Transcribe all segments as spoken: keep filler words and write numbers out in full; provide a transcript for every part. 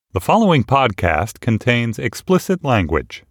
The following podcast contains explicit language.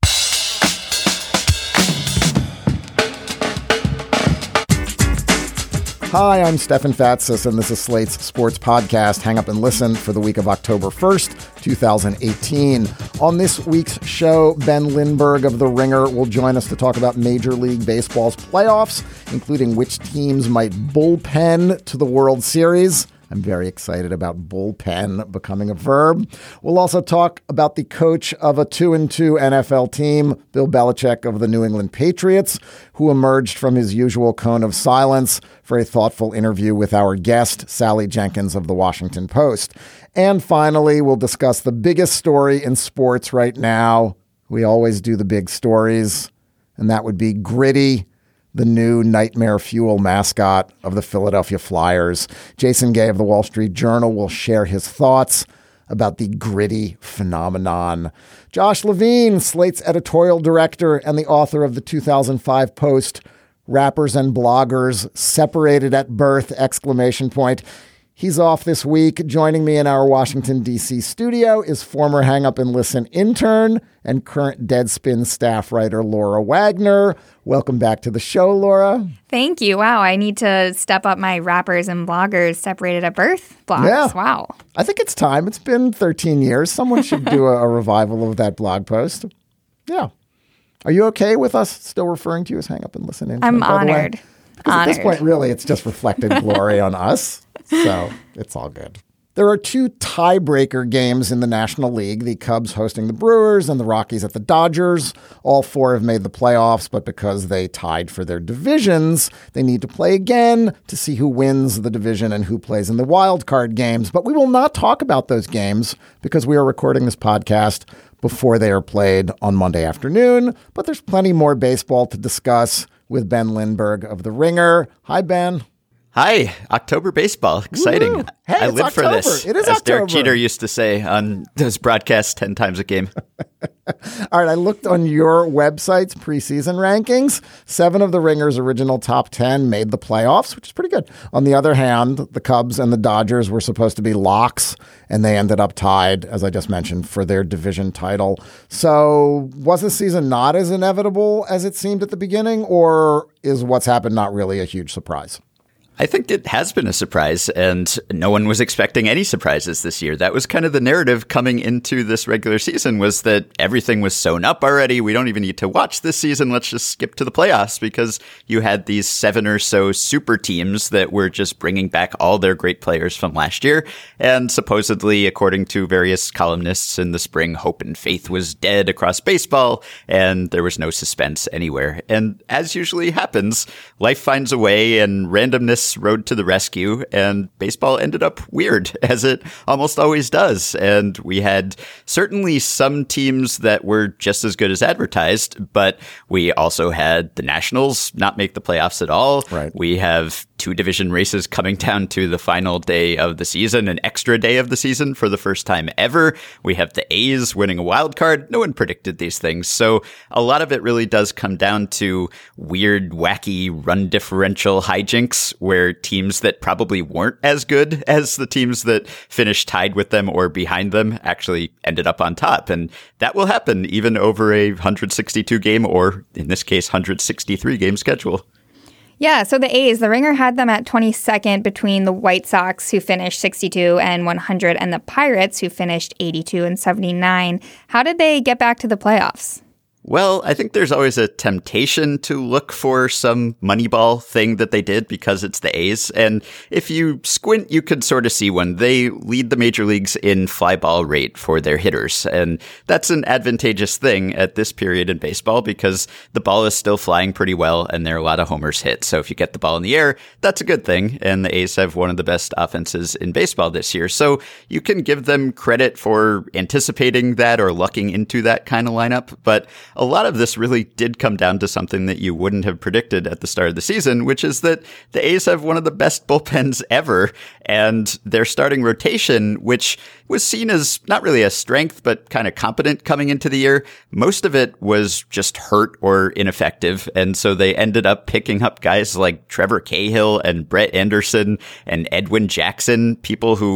Hi, I'm Stefan Fatsis, and this is Slate's sports podcast, Hang Up and Listen, for the week of October first, twenty eighteen. On this week's show, Ben Lindbergh of The Ringer will join us to talk about Major League Baseball's playoffs, including which teams might bullpen to the World Series. I'm very excited about bullpen becoming a verb. We'll also talk about the coach of a two and two N F L team, Bill Belichick of the New England Patriots, who emerged from his usual cone of silence for a thoughtful interview with our guest, Sally Jenkins of The Washington Post. And finally, we'll discuss the biggest story in sports right now. We always do the big stories, and that would be Gritty, the new nightmare fuel mascot of the Philadelphia Flyers. Jason Gay of the Wall Street Journal will share his thoughts about the Gritty phenomenon. Josh Levine, Slate's editorial director and the author of the two thousand five post, Rappers and Bloggers Separated at Birth, exclamation point. He's off this week. Joining me in our Washington, D C studio is former Hang Up and Listen intern and current Deadspin staff writer Laura Wagner. Welcome back to the show, Laura. Thank you. Wow, I need to step up my rappers and bloggers separated at birth blogs. Yeah. Wow. I think it's time. It's been thirteen years. Someone should do a, a revival of that blog post. Yeah. Are you okay with us still referring to you as Hang Up and Listen intern? I'm honored. Because honored. At this point, really, it's just reflected glory on us. So it's all good. There are two tiebreaker games in the National League, the Cubs hosting the Brewers and the Rockies at the Dodgers. All four have made the playoffs, but because they tied for their divisions, they need to play again to see who wins the division and who plays in the wild card games. But we will not talk about those games because we are recording this podcast before they are played on Monday afternoon. But there's plenty more baseball to discuss with Ben Lindbergh of The Ringer. Hi, Ben. Hi, October baseball. Exciting. Woo. Hey, I it's live for October. this. It is as October. Derek Jeter used to say on those broadcasts ten times a game. All right, I looked on your website's preseason rankings. Seven of the Ringer's original top ten made the playoffs, which is pretty good. On the other hand, the Cubs and the Dodgers were supposed to be locks, and they ended up tied, as I just mentioned, for their division title. So was the season not as inevitable as it seemed at the beginning, or is what's happened not really a huge surprise? I think it has been a surprise, and no one was expecting any surprises this year. That was kind of the narrative coming into this regular season, was that everything was sewn up already. We don't even need to watch this season. Let's just skip to the playoffs, because you had these seven or so super teams that were just bringing back all their great players from last year. And supposedly, according to various columnists in the spring, hope and faith was dead across baseball, and there was no suspense anywhere. And as usually happens, life finds a way, and randomness rode to the rescue, and baseball ended up weird, as it almost always does. And we had certainly some teams that were just as good as advertised, but we also had the Nationals not make the playoffs at all. Right. We have two division races coming down to the final day of the season, an extra day of the season for the first time ever. We have the A's winning a wild card. No one predicted these things. So a lot of it really does come down to weird, wacky run differential hijinks where teams that probably weren't as good as the teams that finished tied with them or behind them actually ended up on top. And that will happen even over a one hundred sixty-two game, or in this case, one hundred sixty-three game schedule. Yeah, so the A's, the Ringer had them at twenty-second between the White Sox, who finished sixty-two and one hundred, and the Pirates, who finished eighty-two and seventy-nine. How did they get back to the playoffs? Well, I think there's always a temptation to look for some Moneyball thing that they did because it's the A's. And if you squint, you could sort of see one. They lead the major leagues in fly ball rate for their hitters. And that's an advantageous thing at this period in baseball because the ball is still flying pretty well and there are a lot of homers hit. So if you get the ball in the air, that's a good thing. And the A's have one of the best offenses in baseball this year. So you can give them credit for anticipating that or lucking into that kind of lineup. But a lot of this really did come down to something that you wouldn't have predicted at the start of the season, which is that the A's have one of the best bullpens ever, and their starting rotation, which was seen as not really a strength, but kind of competent coming into the year, most of it was just hurt or ineffective. And so they ended up picking up guys like Trevor Cahill and Brett Anderson and Edwin Jackson, people who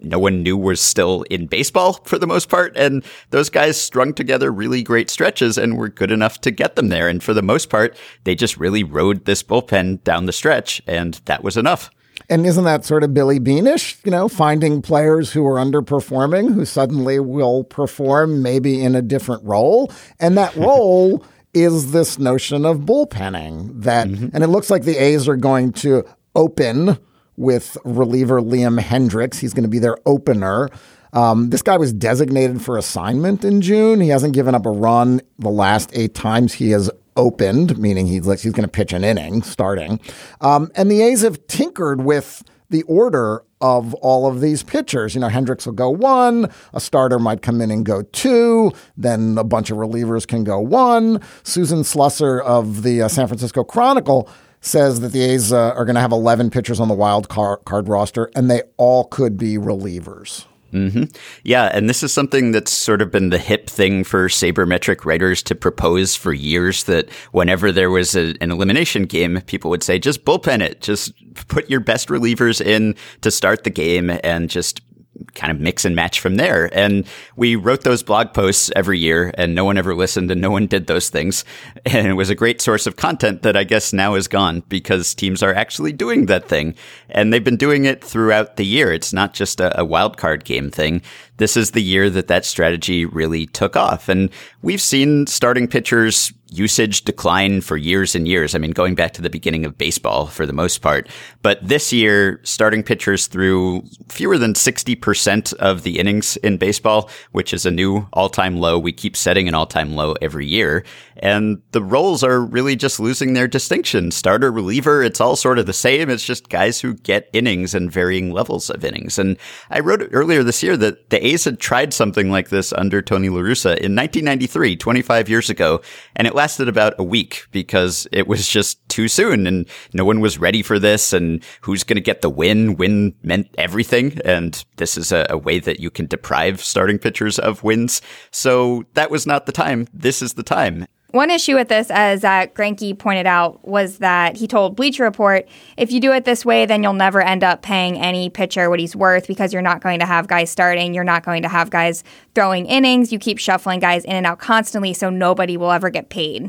no one knew was still in baseball for the most part. And those guys strung together really great stretches and were good enough to get them there. And for the most part, they just really rode this bullpen down the stretch, and that was enough. And isn't that sort of Billy Beanish, you know, finding players who are underperforming, who suddenly will perform maybe in a different role? And that role is this notion of bullpenning that, mm-hmm. and it looks like the A's are going to open with reliever Liam Hendriks. He's going to be their opener. Um, this guy was designated for assignment in June. He hasn't given up a run the last eight times he has opened, meaning he's like, he's going to pitch an inning starting. Um, and the A's have tinkered with the order of all of these pitchers. You know, Hendriks will go one, a starter might come in and go two, then a bunch of relievers can go one. Susan Slusser of the uh, San Francisco Chronicle says that the A's uh, are going to have eleven pitchers on the wild card, card roster, and they all could be relievers. Mm-hmm. Yeah, and this is something that's sort of been the hip thing for sabermetric writers to propose for years, that whenever there was a, an elimination game, people would say, just bullpen it. Just put your best relievers in to start the game and just kind of mix and match from there. And we wrote those blog posts every year, and no one ever listened and no one did those things. And it was a great source of content that I guess now is gone because teams are actually doing that thing. And they've been doing it throughout the year. It's not just a, a wild card game thing. This is the year that that strategy really took off. And we've seen starting pitchers usage decline for years and years. I mean, going back to the beginning of baseball for the most part. But this year, starting pitchers threw fewer than sixty percent of the innings in baseball, which is a new all-time low. We keep setting an all-time low every year. And the roles are really just losing their distinction. Starter, reliever, it's all sort of the same. It's just guys who get innings and varying levels of innings. And I wrote earlier this year that the A's had tried something like this under Tony La Russa in nineteen ninety-three, twenty-five years ago. And it lasted about a week because it was just too soon and no one was ready for this. And who's going to get the win? Win meant everything. And this is a, a way that you can deprive starting pitchers of wins. So that was not the time. This is the time. One issue with this, as uh, Greinke pointed out, was that he told Bleacher Report, if you do it this way, then you'll never end up paying any pitcher what he's worth because you're not going to have guys starting. You're not going to have guys throwing innings. You keep shuffling guys in and out constantly, so nobody will ever get paid.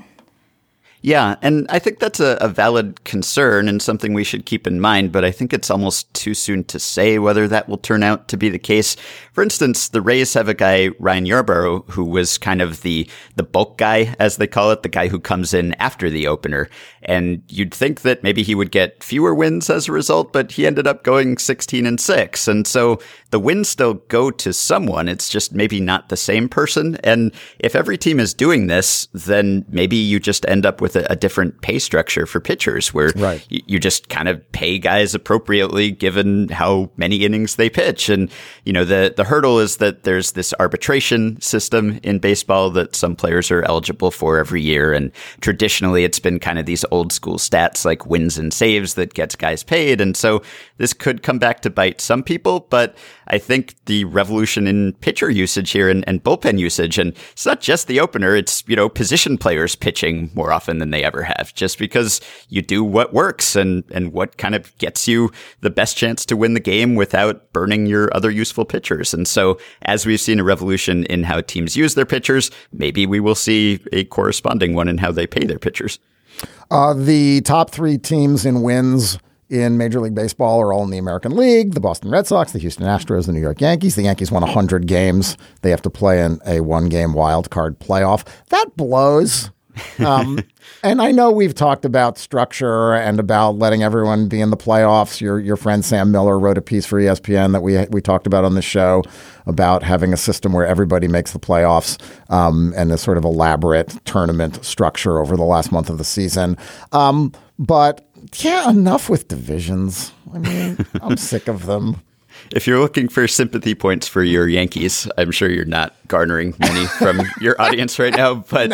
Yeah, and I think that's a, a valid concern and something we should keep in mind, but I think it's almost too soon to say whether that will turn out to be the case. For instance, the Rays have a guy, Ryan Yarbrough, who was kind of the the bulk guy, as they call it, the guy who comes in after the opener. And you'd think that maybe he would get fewer wins as a result, but he ended up going sixteen and six. And so the wins still go to someone. It's just maybe not the same person. And if every team is doing this, then maybe you just end up with a, a different pay structure for pitchers where right. y- you just kind of pay guys appropriately given how many innings they pitch. And, you know, the, the hurdle is that there's this arbitration system in baseball that some players are eligible for every year. And traditionally, it's been kind of these old school stats like wins and saves that gets guys paid. And so this could come back to bite some people, but I think the revolution in pitcher usage here and, and bullpen usage, and it's not just the opener, it's, you know, position players pitching more often than they ever have, just because you do what works and, and what kind of gets you the best chance to win the game without burning your other useful pitchers. And so as we've seen a revolution in how teams use their pitchers, maybe we will see a corresponding one in how they pay their pitchers. Uh, the top three teams in wins in Major League Baseball are all in the American League: the Boston Red Sox, the Houston Astros, the New York Yankees. The Yankees won one hundred games. They have to play in a one-game wild card playoff. That blows. Um, and I know we've talked about structure and about letting everyone be in the playoffs. Your your friend Sam Miller wrote a piece for E S P N that we we talked about on the show about having a system where everybody makes the playoffs um, and a sort of elaborate tournament structure over the last month of the season. Um, but yeah, enough with divisions. I mean, I'm sick of them. If you're looking for sympathy points for your Yankees, I'm sure you're not garnering many from your audience right now. But no.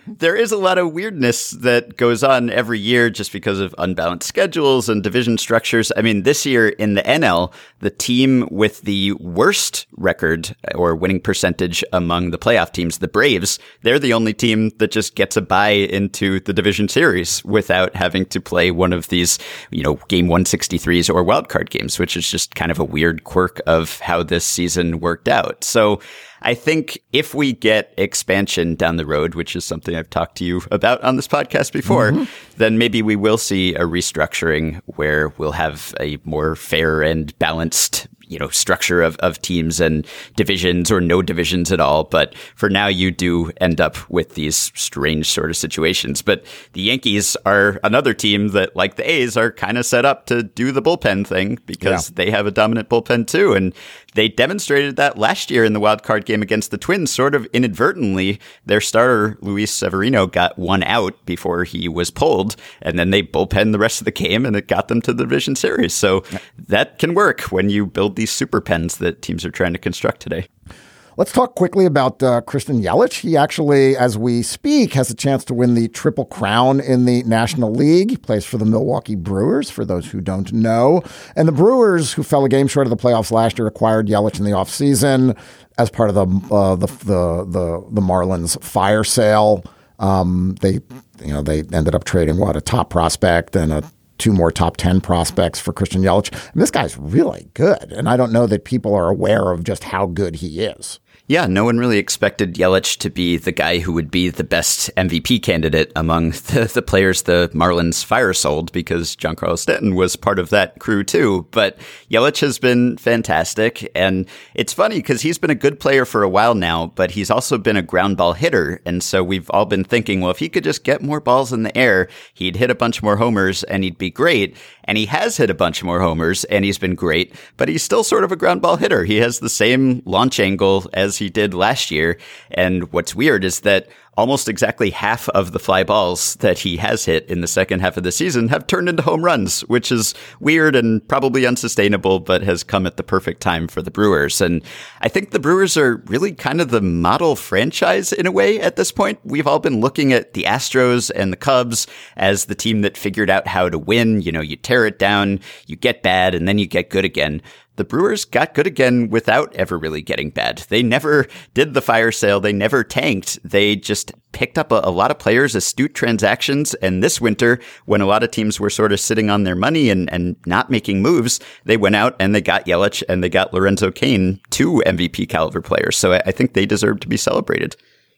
there is a lot of weirdness that goes on every year just because of unbalanced schedules and division structures. I mean, this year in the N L, the team with the worst record or winning percentage among the playoff teams, the Braves, they're the only team that just gets a bye into the division series without having to play one of these, you know, game one sixty-threes or wildcard games, which is just kind of a weird quirk of how this season worked out. So I think if we get expansion down the road, which is something I've talked to you about on this podcast before, mm-hmm. then maybe we will see a restructuring where we'll have a more fair and balanced, you know, structure of, of teams and divisions or no divisions at all. But for now, you do end up with these strange sort of situations. But the Yankees are another team that, like the A's, are kind of set up to do the bullpen thing because yeah. they have a dominant bullpen too. And they demonstrated that last year in the wild card game against the Twins, sort of inadvertently. Their starter, Luis Severino, got one out before he was pulled, and then they bullpen the rest of the game, and it got them to the division series. So that can work when you build these super pens that teams are trying to construct today. Let's talk quickly about uh, Christian Yelich. He actually, as we speak, has a chance to win the Triple Crown in the National League. He plays for the Milwaukee Brewers, for those who don't know. And the Brewers, who fell a game short of the playoffs last year, acquired Yelich in the offseason as part of the uh, the, the the the Marlins fire sale. Um, they, you know, they ended up trading what a top prospect and a two more top ten prospects for Christian Yelich. And this guy's really good. And I don't know that people are aware of just how good he is. Yeah, no one really expected Yelich to be the guy who would be the best M V P candidate among the, the players the Marlins fire sold, because Giancarlo Stanton was part of that crew too. But Yelich has been fantastic. And it's funny because he's been a good player for a while now, but he's also been a ground ball hitter. And so we've all been thinking, well, if he could just get more balls in the air, he'd hit a bunch more homers and he'd be great. And he has hit a bunch more homers and he's been great, but he's still sort of a ground ball hitter. He has the same launch angle as he did last year. And what's weird is that almost exactly half of the fly balls that he has hit in the second half of the season have turned into home runs, which is weird and probably unsustainable, but has come at the perfect time for the Brewers. And I think the Brewers are really kind of the model franchise in a way at this point. We've all been looking at the Astros and the Cubs as the team that figured out how to win. You know, you tear it down, you get bad, and then you get good again. The Brewers got good again without ever really getting bad. They never did the fire sale. They never tanked. They just picked up a, a lot of players, astute transactions. And this winter, when a lot of teams were sort of sitting on their money and, and not making moves, they went out and they got Yelich and they got Lorenzo Cain, two M V P caliber players. So I, I think they deserve to be celebrated.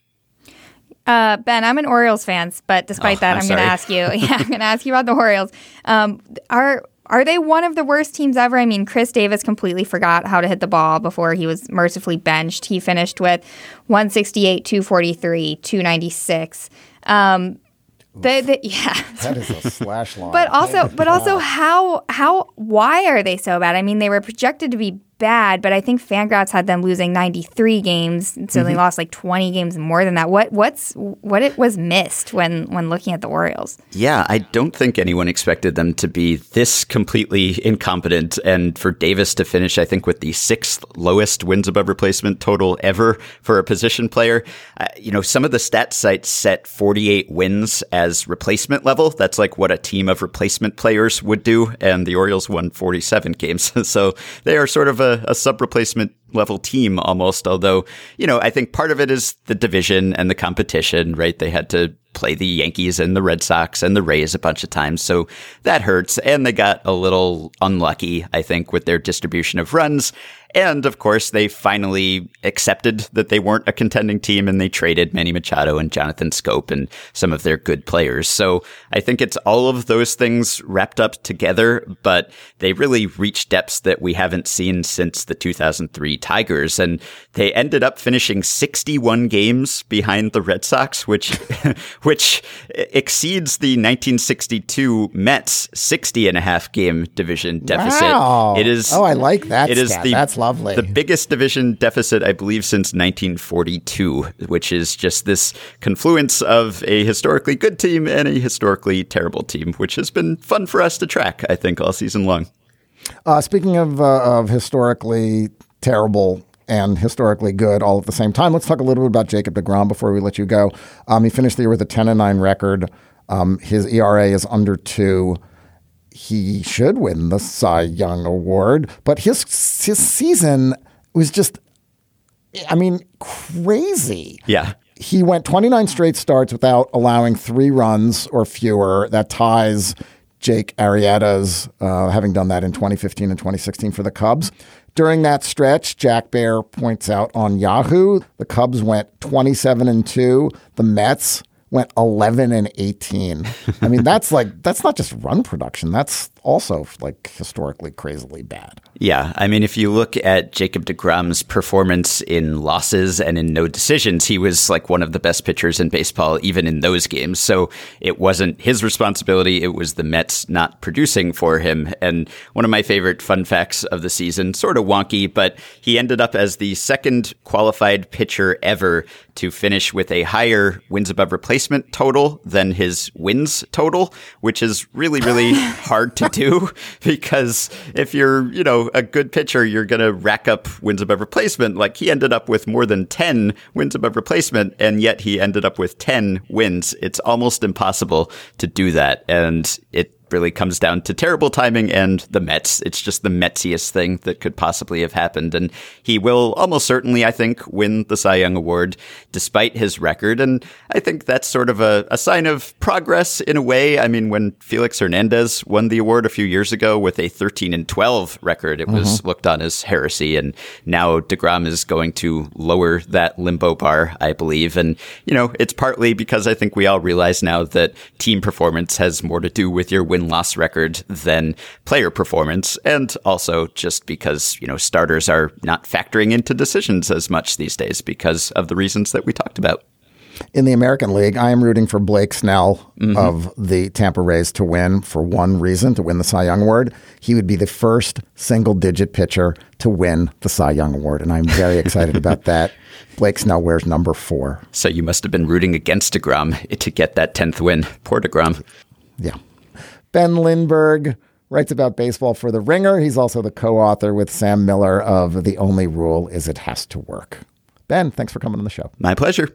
Uh, Ben, I'm an Orioles fan, but despite oh, that, I'm, I'm going to ask you. Yeah, I'm going to ask you about the Orioles. Um, are Are they one of the worst teams ever? I mean, Chris Davis completely forgot how to hit the ball before he was mercifully benched. He finished with one sixty-eight, two forty-three, two ninety-six. Um, the, the, yeah, that is a slash line. But also, but also, how how why are they so bad? I mean, they were projected to be bad, but I think Fangraphs had them losing ninety-three games, so mm-hmm. they lost like twenty games more than that. What what's what it was missed when when looking at the Orioles? Yeah, I don't think anyone expected them to be this completely incompetent, and for Davis to finish, I think, with the sixth lowest wins above replacement total ever for a position player. Uh, you know, some of the stat sites set forty-eight wins as replacement level. That's like what a team of replacement players would do, and the Orioles won forty-seven games, so they are sort of a A, a sub-replacement level team almost, although, you know, I think part of it is the division and the competition, right? They had to play the Yankees and the Red Sox and the Rays a bunch of times, so that hurts. And they got a little unlucky, I think, with their distribution of runs. And, of course, they finally accepted that they weren't a contending team, and they traded Manny Machado and Jonathan Scope and some of their good players. So I think it's all of those things wrapped up together, but they really reached depths that we haven't seen since the two thousand three Tigers. And they ended up finishing sixty-one games behind the Red Sox, which which exceeds the nineteen sixty-two Mets sixty and a half game division deficit. Wow. It is. Oh, I like that It stat. is the That's lovely. The biggest division deficit, I believe, since nineteen forty-two, which is just this confluence of a historically good team and a historically terrible team, which has been fun for us to track, I think, all season long. Uh, speaking of uh, of historically terrible and historically good all at the same time. Let's talk a little bit about Jacob deGrom before we let you go. Um, he finished the year with a ten and nine record. Um, his E R A is under two. He should win the Cy Young Award, but his his season was just, I mean, crazy. Yeah. He went twenty-nine straight starts without allowing three runs or fewer. That ties Jake Arrieta's, uh, having done that in twenty fifteen and twenty sixteen for the Cubs. During that stretch, Jack Bear points out on Yahoo, the Cubs went twenty-seven and two. The Mets went eleven and eighteen. I mean, that's like, that's not just run production. That's also like historically crazily bad. Yeah. I mean, if you look at Jacob deGrom's performance in losses and in no decisions, he was like one of the best pitchers in baseball, even in those games. So it wasn't his responsibility. It was the Mets not producing for him. And one of my favorite fun facts of the season, sort of wonky, but he ended up as the second qualified pitcher ever to finish with a higher wins above replacement total than his wins total, which is really, really hard to do, because if you're, you know, a good pitcher, you're going to rack up wins above replacement. Like, he ended up with more than ten wins above replacement, and yet he ended up with ten wins. It's almost impossible to do that. And it really comes down to terrible timing and the Mets. It's just the Metsiest thing that could possibly have happened. And he will almost certainly, I think, win the Cy Young Award despite his record. And I think that's sort of a, a sign of progress in a way. I mean, when Felix Hernandez won the award a few years ago with a thirteen and twelve record, it mm-hmm. was looked on as heresy. And now deGrom is going to lower that limbo bar, I believe. And, you know, it's partly because I think we all realize now that team performance has more to do with your win win-loss record than player performance, and also just because, you know, starters are not factoring into decisions as much these days because of the reasons that we talked about. In the American League, I am rooting for Blake Snell mm-hmm. of the Tampa Rays to win for one reason, to win the Cy Young Award. He would be the first single-digit pitcher to win the Cy Young Award, and I'm very excited about that. Blake Snell wears number four. So you must have been rooting against deGrom to get that tenth win. Poor deGrom. Yeah. Ben Lindbergh writes about baseball for The Ringer. He's also the co-author with Sam Miller of The Only Rule Is It Has to Work. Ben, thanks for coming on the show. My pleasure.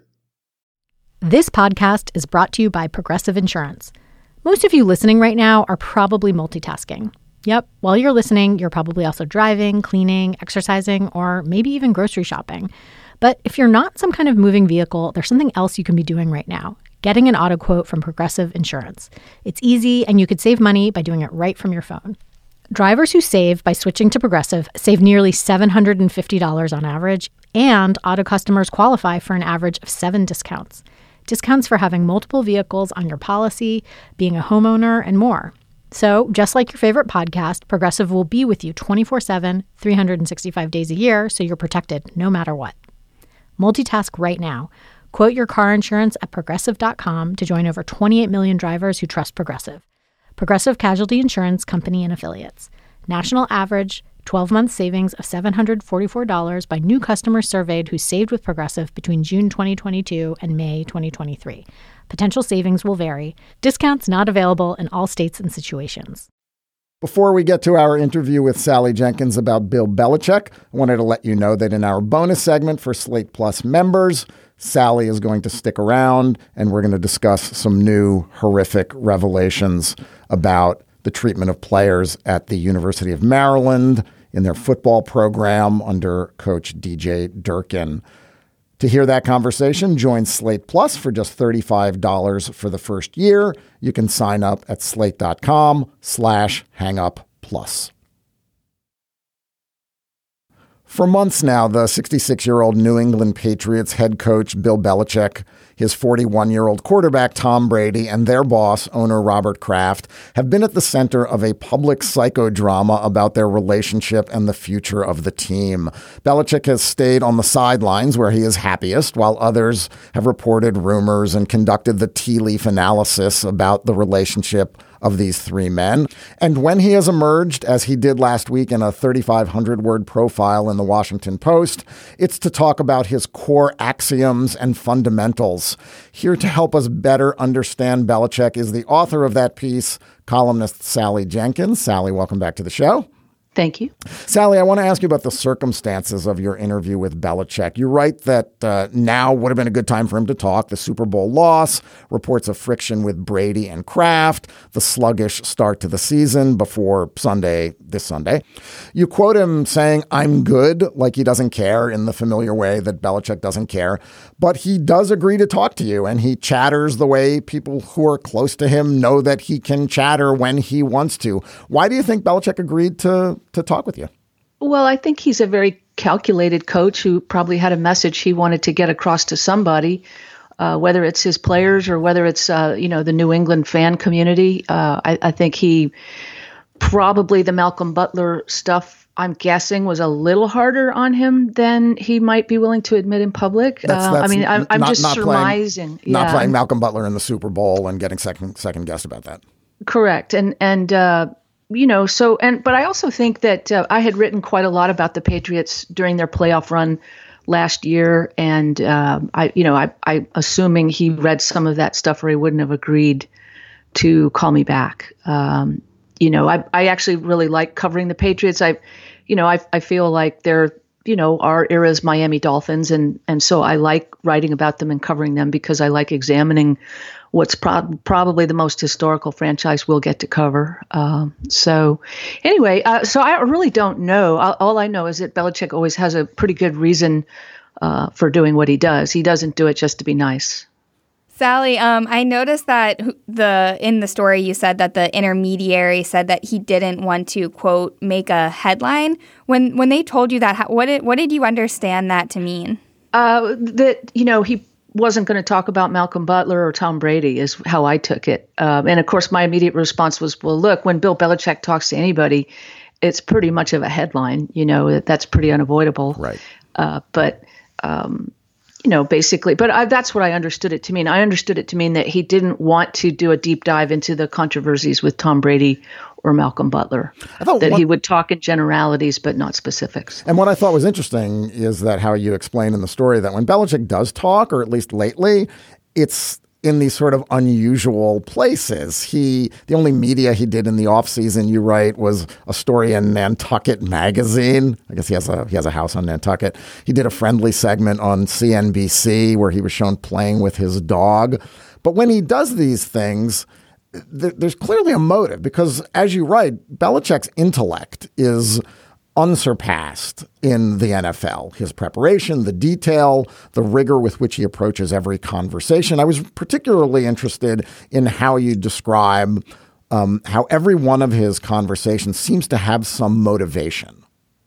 This podcast is brought to you by Progressive Insurance. Most of you listening right now are probably multitasking. Yep, while you're listening, you're probably also driving, cleaning, exercising, or maybe even grocery shopping. But if you're not some kind of moving vehicle, there's something else you can be doing right now. Getting an auto quote from Progressive Insurance. It's easy, and you could save money by doing it right from your phone. Drivers who save by switching to Progressive save nearly seven hundred fifty dollars on average, and auto customers qualify for an average of seven discounts. Discounts for having multiple vehicles on your policy, being a homeowner, and more. So, just like your favorite podcast, Progressive will be with you twenty-four seven, three hundred sixty-five days a year, so you're protected no matter what. Multitask right now. Quote your car insurance at Progressive dot com to join over twenty-eight million drivers who trust Progressive. Progressive Casualty Insurance Company and Affiliates. National average twelve-month savings of seven hundred forty-four dollars by new customers surveyed who saved with Progressive between June twenty twenty-two and May twenty twenty-three. Potential savings will vary. Discounts not available in all states and situations. Before we get to our interview with Sally Jenkins about Bill Belichick, I wanted to let you know that in our bonus segment for Slate Plus members, Sally is going to stick around, and we're going to discuss some new horrific revelations about the treatment of players at the University of Maryland in their football program under Coach D J Durkin. To hear that conversation, join Slate Plus for just thirty-five dollars for the first year. You can sign up at slate.com slash hangup plus. For months now, the sixty-six-year-old New England Patriots head coach Bill Belichick, his forty-one-year-old quarterback Tom Brady, and their boss, owner Robert Kraft, have been at the center of a public psychodrama about their relationship and the future of the team. Belichick has stayed on the sidelines where he is happiest, while others have reported rumors and conducted the tea leaf analysis about the relationship of these three men. And when he has emerged, as he did last week in a thirty-five hundred word profile in the Washington Post, it's to talk about his core axioms and fundamentals. Here to help us better understand Belichick is the author of that piece, columnist Sally Jenkins. Sally, welcome back to the show. Thank you. Sally, I want to ask you about the circumstances of your interview with Belichick. You write that uh, now would have been a good time for him to talk. The Super Bowl loss, reports of friction with Brady and Kraft, the sluggish start to the season before Sunday, this Sunday. You quote him saying, "I'm good," like he doesn't care, in the familiar way that Belichick doesn't care. But he does agree to talk to you, and he chatters the way people who are close to him know that he can chatter when he wants to. Why do you think Belichick agreed to to talk with you? Well, I think he's a very calculated coach who probably had a message he wanted to get across to somebody, uh, whether it's his players or whether it's, uh, you know, the New England fan community. Uh, I, I think he probably the Malcolm Butler stuff, I'm guessing, was a little harder on him than he might be willing to admit in public. That's, uh, that's I mean, I'm, I'm not, just not surmising. Playing, not yeah. playing Malcolm Butler in the Super Bowl and getting second second guessed about that. Correct. And, and, uh, you know, so, and, but I also think that uh, I had written quite a lot about the Patriots during their playoff run last year. And uh, I, you know, I, I, assuming he read some of that stuff or he wouldn't have agreed to call me back. Um, you know, I, I actually really like covering the Patriots. I, you know, I, I feel like they're, you know, our era's Miami Dolphins. And, and so I like writing about them and covering them because I like examining what's pro- probably the most historical franchise we'll get to cover. Um, so anyway, uh, so I really don't know. All, all I know is that Belichick always has a pretty good reason uh, for doing what he does. He doesn't do it just to be nice. Sally, um, I noticed that the in the story you said that the intermediary said that he didn't want to, quote, make a headline. When when they told you that, how, what did what did you understand that to mean? Uh, that, you know, he wasn't going to talk about Malcolm Butler or Tom Brady is how I took it. Um, and of course, my immediate response was, well, look, when Bill Belichick talks to anybody, it's pretty much of a headline. You know, that's pretty unavoidable. Right. Uh, but, um, you know, basically, but I, that's what I understood it to mean. I understood it to mean that he didn't want to do a deep dive into the controversies with Tom Brady or Malcolm Butler, that one, he would talk in generalities, but not specifics. And what I thought was interesting is that how you explain in the story that when Belichick does talk, or at least lately, it's in these sort of unusual places. He, the only media he did in the offseason, you write, was a story in Nantucket Magazine. I guess he has a he has a house on Nantucket. He did a friendly segment on C N B C where he was shown playing with his dog. But when he does these things, th- there's clearly a motive because, as you write, Belichick's intellect is unsurpassed in the N F L. His preparation, the detail, the rigor with which he approaches every conversation. I was particularly interested in how you describe um, how every one of his conversations seems to have some motivation.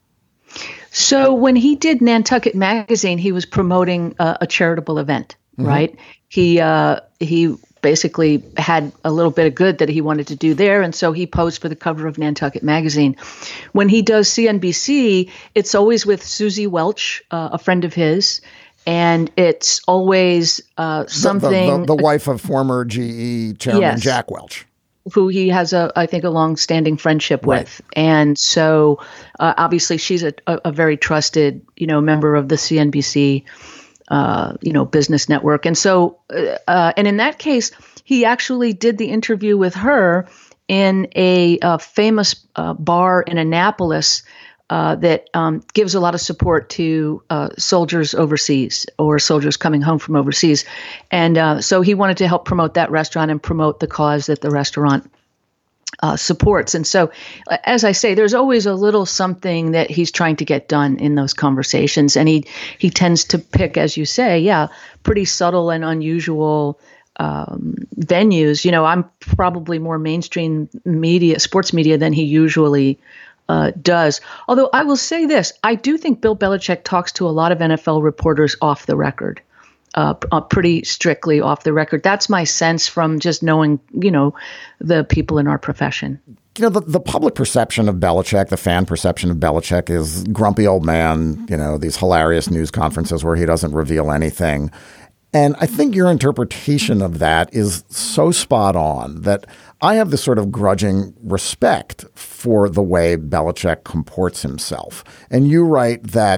So when he did Nantucket Magazine, he was promoting uh, a charitable event, mm-hmm. right? He uh, he basically had a little bit of good that he wanted to do there. And so he posed for the cover of Nantucket Magazine. When he does C N B C, it's always with Susie Welch, uh, a friend of his. And it's always uh, something. The, the, the, the wife of former G E chairman yes, Jack Welch. Who he has, a, I think, a long-standing friendship right. with. And so uh, obviously she's a, a, a very trusted, you know, member of the C N B C Uh, you know, business network. And so, uh, and in that case, he actually did the interview with her in a, a famous uh, bar in Annapolis uh, that um, gives a lot of support to uh, soldiers overseas or soldiers coming home from overseas. And uh, so he wanted to help promote that restaurant and promote the cause that the restaurant Uh, supports. And so, as I say, there's always a little something that he's trying to get done in those conversations. And he he tends to pick, as you say, yeah, pretty subtle and unusual um, venues. You know, I'm probably more mainstream media, sports media than he usually uh, does. Although I will say this, I do think Bill Belichick talks to a lot of N F L reporters off the record. Uh, uh, pretty strictly off the record. That's my sense from just knowing, you know, the people in our profession. You know, the, the public perception of Belichick, the fan perception of Belichick is grumpy old man, you know, these hilarious news conferences where he doesn't reveal anything. And I think your interpretation of that is so spot on that I have this sort of grudging respect for the way Belichick comports himself. And you write that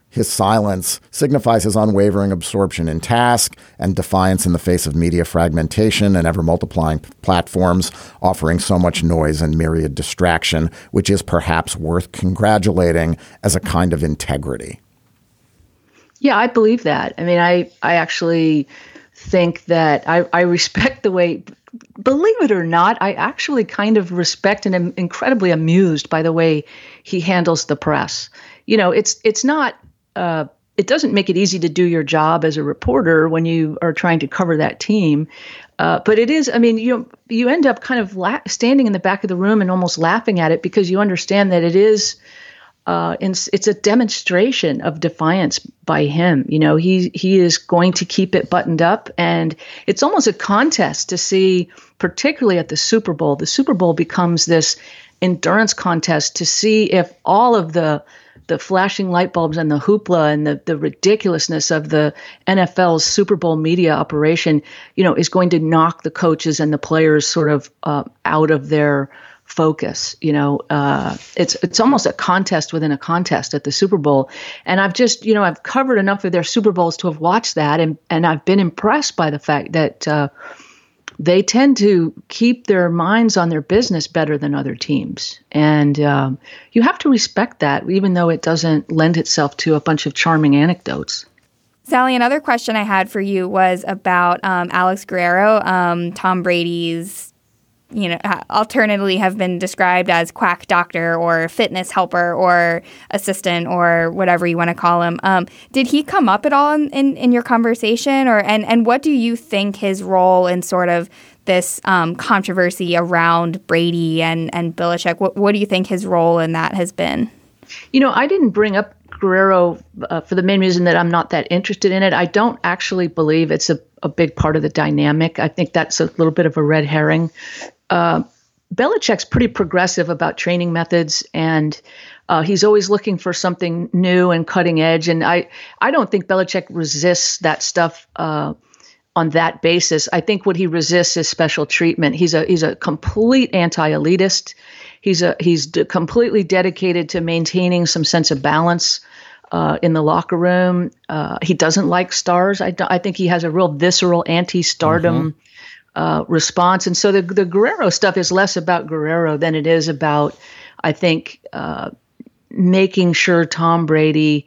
His silence signifies his unwavering absorption in task and defiance in the face of media fragmentation and ever-multiplying platforms, offering so much noise and myriad distraction, which is perhaps worth congratulating as a kind of integrity. Yeah, I believe that. I mean, I, I actually think that I, I respect the way, believe it or not, I actually kind of respect and am incredibly amused by the way he handles the press. You know, it's it's not, uh, it doesn't make it easy to do your job as a reporter when you are trying to cover that team. Uh, but it is, I mean, you you end up kind of la- standing in the back of the room and almost laughing at it because you understand that it is, uh, it's, it's a demonstration of defiance by him. You know, he he is going to keep it buttoned up, and it's almost a contest to see, particularly at the Super Bowl. The Super Bowl becomes this endurance contest to see if all of the the flashing light bulbs and the hoopla and the, the ridiculousness of the N F L's Super Bowl media operation, you know, is going to knock the coaches and the players sort of uh, out of their focus. You know, uh, it's it's almost a contest within a contest at the Super Bowl. And I've just, you know, I've covered enough of their Super Bowls to have watched that. And, and I've been impressed by the fact that uh, they tend to keep their minds on their business better than other teams. And um, you have to respect that, even though it doesn't lend itself to a bunch of charming anecdotes. Sally, another question I had for you was about um, Alex Guerrero, um, Tom Brady's, you know, alternately have been described as quack doctor or fitness helper or assistant or whatever you want to call him. Um, did he come up at all in, in, in your conversation? Or and, and what do you think his role in sort of this um, controversy around Brady and, and Belichick, what, what do you think his role in that has been? You know, I didn't bring up Guerrero uh, for the main reason that I'm not that interested in it. I don't actually believe it's a, a big part of the dynamic. I think that's a little bit of a red herring. Uh, Belichick's pretty progressive about training methods, and uh, he's always looking for something new and cutting edge. And I, I don't think Belichick resists that stuff uh, on that basis. I think what he resists is special treatment. He's a he's a complete anti-elitist. He's a he's de- completely dedicated to maintaining some sense of balance uh, in the locker room. Uh, he doesn't like stars. I, I think he has a real visceral anti-stardom. Mm-hmm. Uh, response. And so the the Guerrero stuff is less about Guerrero than it is about, I think, uh, making sure Tom Brady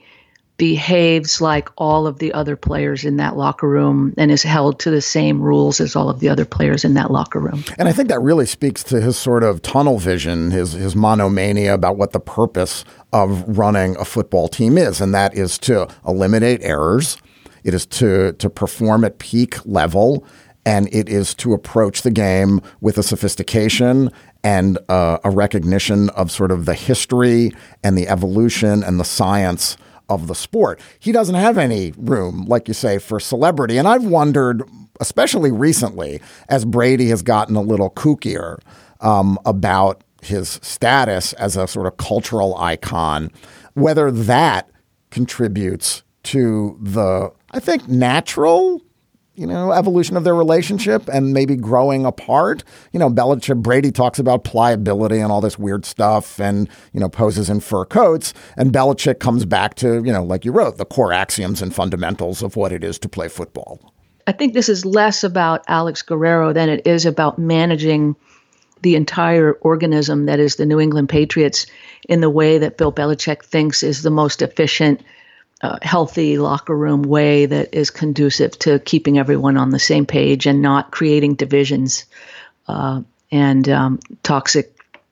behaves like all of the other players in that locker room and is held to the same rules as all of the other players in that locker room. And I think that really speaks to his sort of tunnel vision, his his monomania about what the purpose of running a football team is. And that is to eliminate errors. It is to to perform at peak level. And it is to approach the game with a sophistication and uh, a recognition of sort of the history and the evolution and the science of the sport. He doesn't have any room, like you say, for celebrity. And I've wondered, especially recently, as Brady has gotten a little kookier um, about his status as a sort of cultural icon, whether that contributes to the, I think, natural you know, evolution of their relationship and maybe growing apart. You know, Belichick, Brady talks about pliability and all this weird stuff and, you know, poses in fur coats. And Belichick comes back to, you know, like you wrote, the core axioms and fundamentals of what it is to play football. I think this is less about Alex Guerrero than it is about managing the entire organism that is the New England Patriots in the way that Bill Belichick thinks is the most efficient, Uh, healthy locker room way that is conducive to keeping everyone on the same page and not creating divisions uh, and um, toxic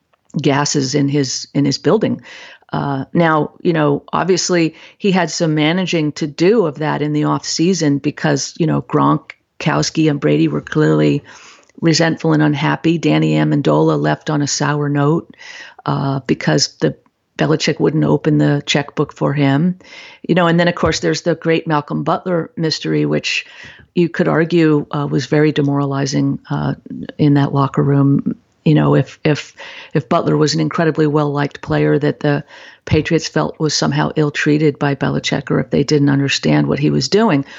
gases in his in his building. Uh, now, you know, obviously he had some managing to do of that in the off season because, you know, Gronkowski and Brady were clearly resentful and unhappy. Danny Amendola left on a sour note uh, because the Belichick wouldn't open the checkbook for him, you know, and then, of course, there's the great Malcolm Butler mystery, which you could argue uh, was very demoralizing uh, in that locker room. You know, if if if Butler was an incredibly well-liked player that the Patriots felt was somehow ill-treated by Belichick or if they didn't understand what he was doing.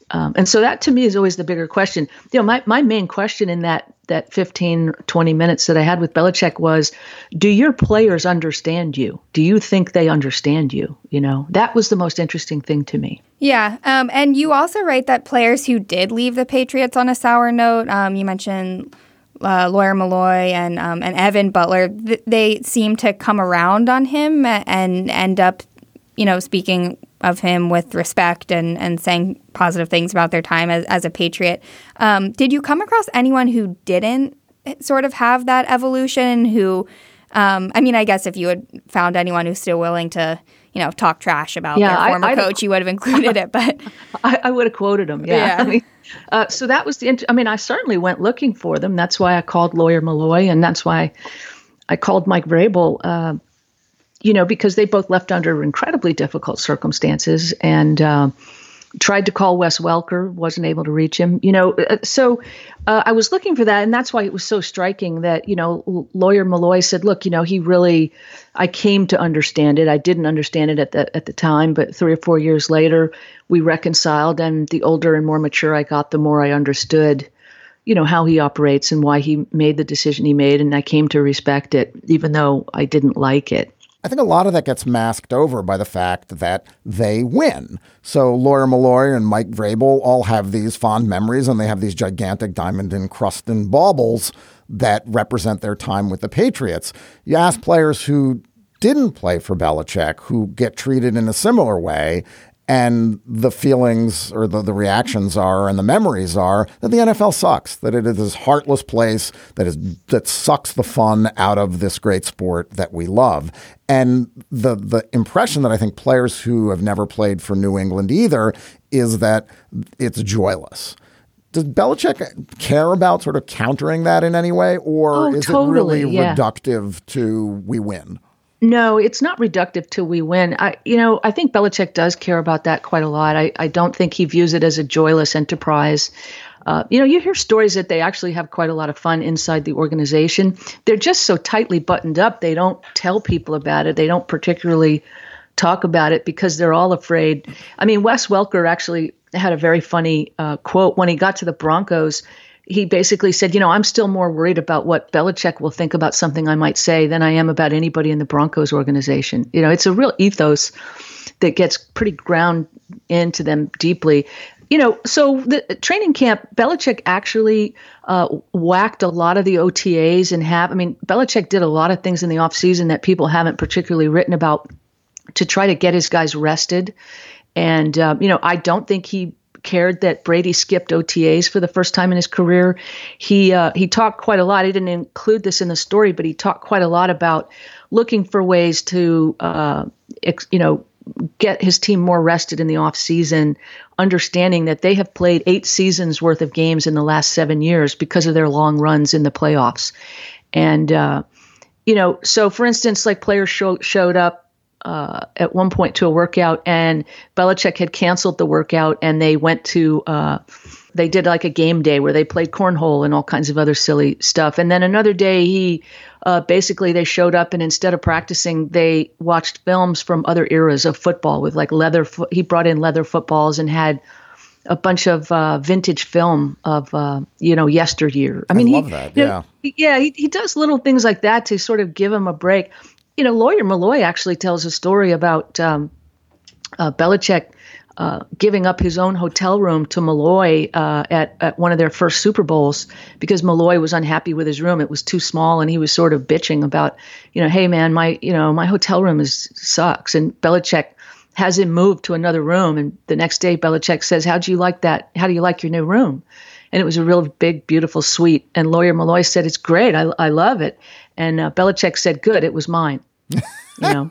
Um, and so that to me is always the bigger question. You know, my, my main question in that that fifteen, twenty minutes that I had with Belichick was, do your players understand you? Do you think they understand you? You know, that was the most interesting thing to me. Yeah. Um, and you also write that players who did leave the Patriots on a sour note, um, you mentioned uh, Lawyer Milloy and, um, and Evan Butler, th- they seem to come around on him and end up, you know, speaking of him with respect and, and saying positive things about their time as, as a Patriot. Um, did you come across anyone who didn't sort of have that evolution who, um, I mean, I guess if you had found anyone who's still willing to, you know, talk trash about yeah, their former I, coach, you would have included it, but. I, I would have quoted him, yeah. yeah. I mean, uh, so that was the, int- I mean, I certainly went looking for them. That's why I called Lawyer Milloy, and that's why I called Mike Vrabel, uh, you know, because they both left under incredibly difficult circumstances, and uh, tried to call Wes Welker, wasn't able to reach him. You know, so uh, I was looking for that, and that's why it was so striking that, you know, Lawyer Milloy said, look, you know, he really, I came to understand it. I didn't understand it at the at the time, but three or four years later, we reconciled, and the older and more mature I got, the more I understood, you know, how he operates and why he made the decision he made, and I came to respect it, even though I didn't like it. I think a lot of that gets masked over by the fact that they win. So Lawyer Milloy and Mike Vrabel all have these fond memories, and they have these gigantic diamond-encrusted baubles that represent their time with the Patriots. You ask players who didn't play for Belichick, who get treated in a similar way, and the feelings or the, the reactions are and the memories are that the N F L sucks, that it is this heartless place that is that sucks the fun out of this great sport that we love. And the the impression that I think players who have never played for New England either is that it's joyless. Does Belichick care about sort of countering that in any way, or oh, is totally, it really yeah. reductive to we win? No, it's not reductive till we win. I, you know, I think Belichick does care about that quite a lot. I, I don't think he views it as a joyless enterprise. Uh, you know, you hear stories that they actually have quite a lot of fun inside the organization. They're just so tightly buttoned up. They don't tell people about it. They don't particularly talk about it because they're all afraid. I mean, Wes Welker actually had a very funny uh, quote when he got to the Broncos. He basically said, you know, I'm still more worried about what Belichick will think about something I might say than I am about anybody in the Broncos organization. You know, it's a real ethos that gets pretty ground into them deeply. You know, so the training camp, Belichick actually uh, whacked a lot of the O T As and have, I mean, Belichick did a lot of things in the offseason that people haven't particularly written about to try to get his guys rested. And, um, you know, I don't think he cared that Brady skipped O T As for the first time in his career. He uh, he talked quite a lot. He didn't include this in the story, but he talked quite a lot about looking for ways to, uh, ex, you know, get his team more rested in the off season, understanding that they have played eight seasons worth of games in the last seven years because of their long runs in the playoffs. And, uh, you know, so for instance, like players show, showed up Uh, at one point to a workout, and Belichick had canceled the workout, and they went to, uh, they did like a game day where they played cornhole and all kinds of other silly stuff. And then another day, he uh, basically they showed up, and instead of practicing, they watched films from other eras of football with like leather. Fo- he brought in leather footballs and had a bunch of uh, vintage film of uh, you know yesteryear. I mean, I love he, that. you Yeah, know, he, yeah, he he does little things like that to sort of give him a break. You know, Lawyer Milloy actually tells a story about um, uh, Belichick uh, giving up his own hotel room to Milloy uh, at, at one of their first Super Bowls because Milloy was unhappy with his room. It was too small, and he was sort of bitching about, you know, hey, man, my, you know, my hotel room is sucks. And Belichick has him moved to another room. And the next day, Belichick says, how do you like that? How do you like your new room? And it was a real big, beautiful suite. And Lawyer Milloy said, it's great. I, I love it. And uh, Belichick said, good, it was mine. You know,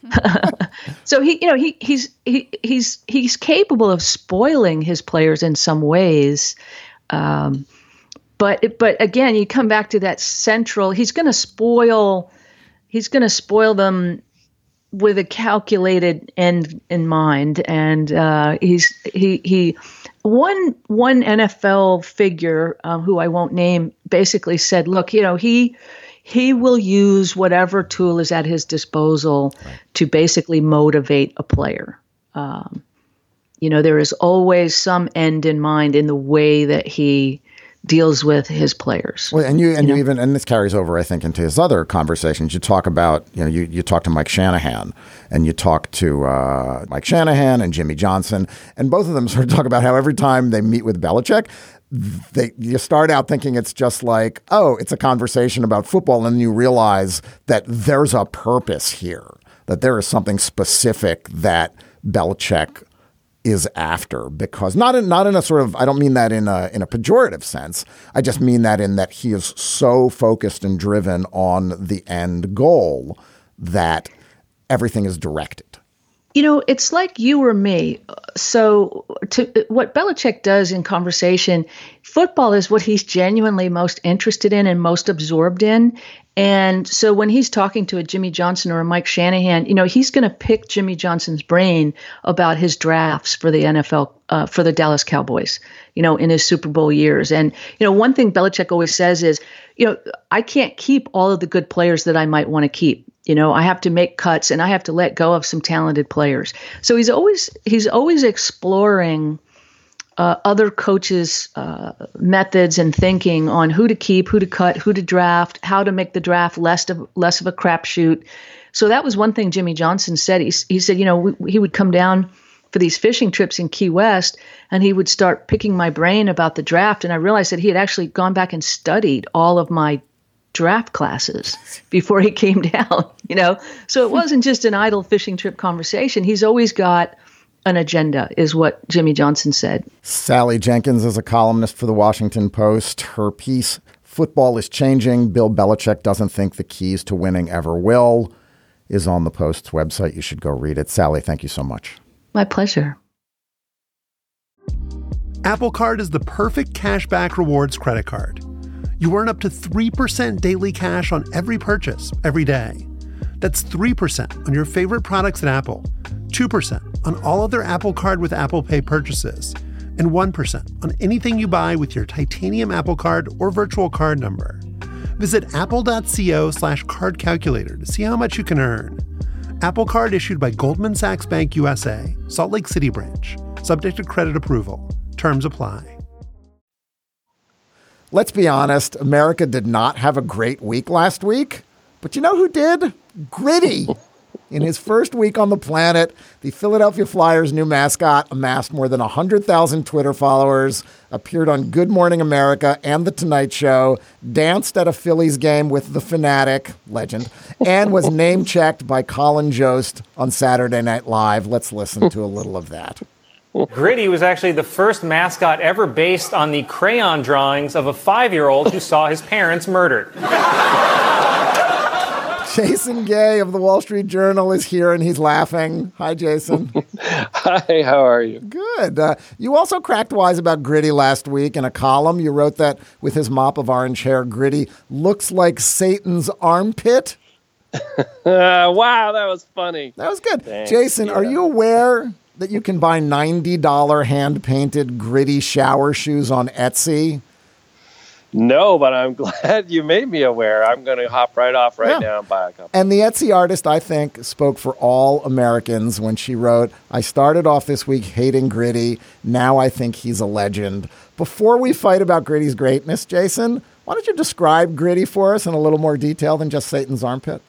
so he, you know, he he's he he's he's capable of spoiling his players in some ways, um, but but again, you come back to that central. He's going to spoil. He's going to spoil them with a calculated end in mind, and uh, he's he he. One one N F L figure um, who I won't name basically said, "Look, you know, he." He will use whatever tool is at his disposal right. to basically motivate a player. Um, You know, there is always some end in mind in the way that he deals with his players. Well, and you and you, you know? even and this carries over, I think, into his other conversations. You talk about, you know, you, you talk to Mike Shanahan, and you talk to uh, Mike Shanahan and Jimmy Johnson, and both of them sort of talk about how every time they meet with Belichick, they you start out thinking it's just like, oh, it's a conversation about football, and then you realize that there's a purpose here, that there is something specific that Belichick is after, because not in not in a sort of, I don't mean that in a in a pejorative sense. I just mean that in that he is so focused and driven on the end goal that everything is directed. You know, it's like you or me. So to what Belichick does in conversation, football is what he's genuinely most interested in and most absorbed in. And so when he's talking to a Jimmy Johnson or a Mike Shanahan, you know, he's going to pick Jimmy Johnson's brain about his drafts for the N F L, uh, for the Dallas Cowboys, you know, in his Super Bowl years. And, you know, one thing Belichick always says is, you know, I can't keep all of the good players that I might want to keep. You know, I have to make cuts and I have to let go of some talented players. So he's always he's always exploring uh, other coaches' uh, methods and thinking on who to keep, who to cut, who to draft, how to make the draft less of less of a crapshoot. So that was one thing Jimmy Johnson said. He, he said, you know, we, he would come down for these fishing trips in Key West and he would start picking my brain about the draft. And I realized that he had actually gone back and studied all of my draft classes before he came down, you know? So it wasn't just an idle fishing trip conversation. He's always got an agenda, is what Jimmy Johnson said. Sally Jenkins is a columnist for the Washington Post. Her piece, "Football is Changing. Bill Belichick Doesn't Think the Keys to Winning Ever Will," is on the Post's website. You should go read it. Sally, thank you so much. My pleasure. Apple Card is the perfect cashback rewards credit card. You earn up to three percent daily cash on every purchase, every day. That's three percent on your favorite products at Apple, two percent on all other Apple Card with Apple Pay purchases, and one percent on anything you buy with your titanium Apple Card or virtual card number. Visit apple.co slash card calculator to see how much you can earn. Apple Card issued by Goldman Sachs Bank U S A, Salt Lake City branch. Subject to credit approval. Terms apply. Let's be honest, America did not have a great week last week. But you know who did? Gritty. In his first week on the planet, the Philadelphia Flyers' new mascot amassed more than one hundred thousand Twitter followers, appeared on Good Morning America and The Tonight Show, danced at a Phillies game with the Fanatic, legend, and was name-checked by Colin Jost on Saturday Night Live. Let's listen to a little of that. Gritty was actually the first mascot ever based on the crayon drawings of a five-year-old who saw his parents murdered. Jason Gay of the Wall Street Journal is here, and he's laughing. Hi, Jason. Hi, how are you? Good. Uh, you also cracked wise about Gritty last week in a column. You wrote that with his mop of orange hair, Gritty looks like Satan's armpit. uh, wow, that was funny. That was good. Thanks. Jason, yeah. are you aware that you can buy ninety dollars hand-painted Gritty shower shoes on Etsy? No, but I'm glad you made me aware. I'm going to hop right off right yeah. now and buy a couple. And the Etsy artist, I think, spoke for all Americans when she wrote, "I started off this week hating Gritty. Now I think he's a legend." Before we fight about Gritty's greatness, Jason, why don't you describe Gritty for us in a little more detail than just Satan's armpit?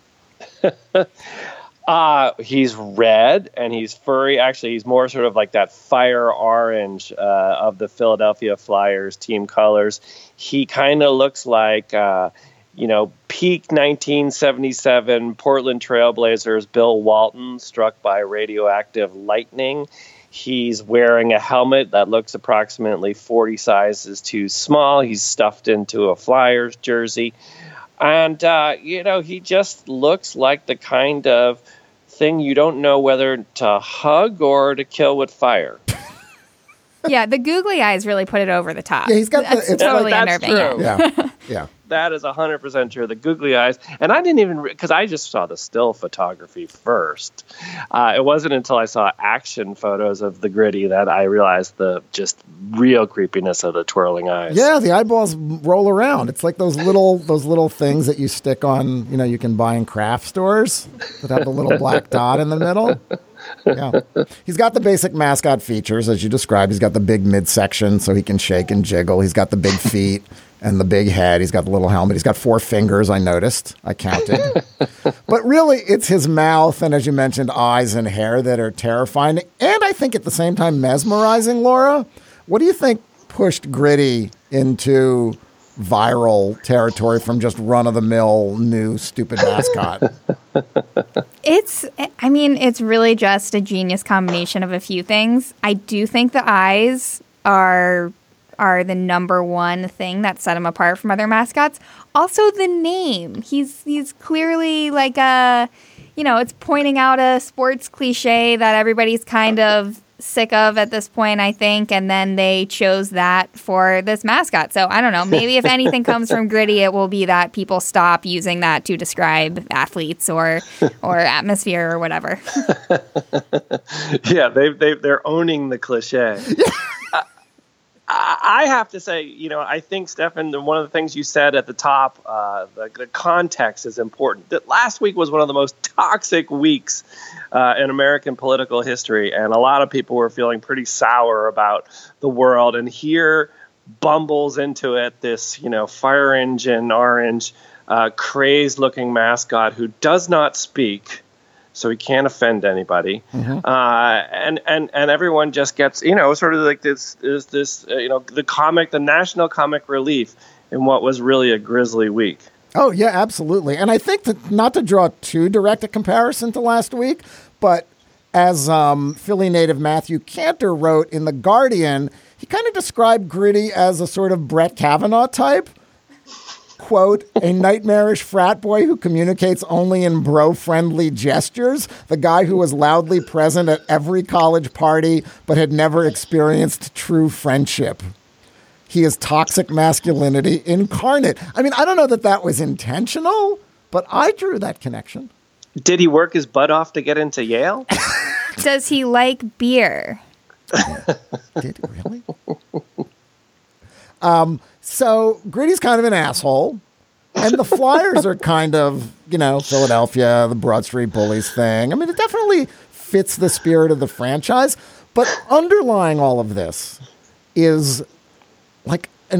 Uh, he's red and he's furry. Actually, he's more sort of like that fire orange uh, of the Philadelphia Flyers team colors. He kind of looks like, uh, you know, peak nineteen seventy-seven Portland Trailblazers Bill Walton struck by radioactive lightning. He's wearing a helmet that looks approximately forty sizes too small. He's stuffed into a Flyers jersey. And, uh, you know, he just looks like the kind of thing you don't know whether to hug or to kill with fire. Yeah, the googly eyes really put it over the top. Yeah, he's got the... That's It's totally like, that's unnerving. true. Yeah, yeah. That is one hundred percent true. The googly eyes. And I didn't even, because I just saw the still photography first. Uh, it wasn't until I saw action photos of the Gritty that I realized the just real creepiness of the twirling eyes. Yeah, the eyeballs roll around. It's like those little those little things that you stick on, you know, you can buy in craft stores that have a little black dot in the middle. Yeah. He's got the basic mascot features, as you described. He's got the big midsection so he can shake and jiggle. He's got the big feet and the big head. He's got the little helmet. He's got four fingers, I noticed. I counted. But really, it's his mouth and, as you mentioned, eyes and hair that are terrifying. And I think at the same time mesmerizing, Laura. What do you think pushed Gritty into viral territory from just run-of-the-mill new stupid mascot? It's, I mean, it's really just a genius combination of a few things. I do think the eyes are are the number one thing that set him apart from other mascots. Also, the name. He's he's clearly like a, you know, it's pointing out a sports cliche that everybody's kind of sick of at this point, I think, and then they chose that for this mascot. So I don't know, maybe if anything comes from Gritty, it will be that people stop using that to describe athletes or or atmosphere or whatever. Yeah, they they they're owning the cliche. uh, I have to say, you know, I think, Stefan, one of the things you said at the top, uh, the, the context is important. That last week was one of the most toxic weeks uh, in American political history, and a lot of people were feeling pretty sour about the world. And here bumbles into it this, you know, fire engine orange, uh, crazed-looking mascot who does not speak, so he can't offend anybody, mm-hmm. uh, and and and everyone just gets, you know, sort of like this is this uh, you know, the comic, the national comic relief in what was really a grisly week. Oh yeah, absolutely. And I think that, not to draw too direct a comparison to last week, but as um, Philly native Matthew Cantor wrote in The Guardian, he kind of described Gritty as a sort of Brett Kavanaugh type. Quote, a nightmarish frat boy who communicates only in bro-friendly gestures, the guy who was loudly present at every college party but had never experienced true friendship. He is toxic masculinity incarnate. I mean, I don't know that that was intentional, but I drew that connection. Did he work his butt off to get into Yale? Does he like beer? Did he really? Um, so Gritty's kind of an asshole, and the Flyers are kind of, you know, Philadelphia, the Broad Street Bullies thing. I mean, it definitely fits the spirit of the franchise, but underlying all of this is like an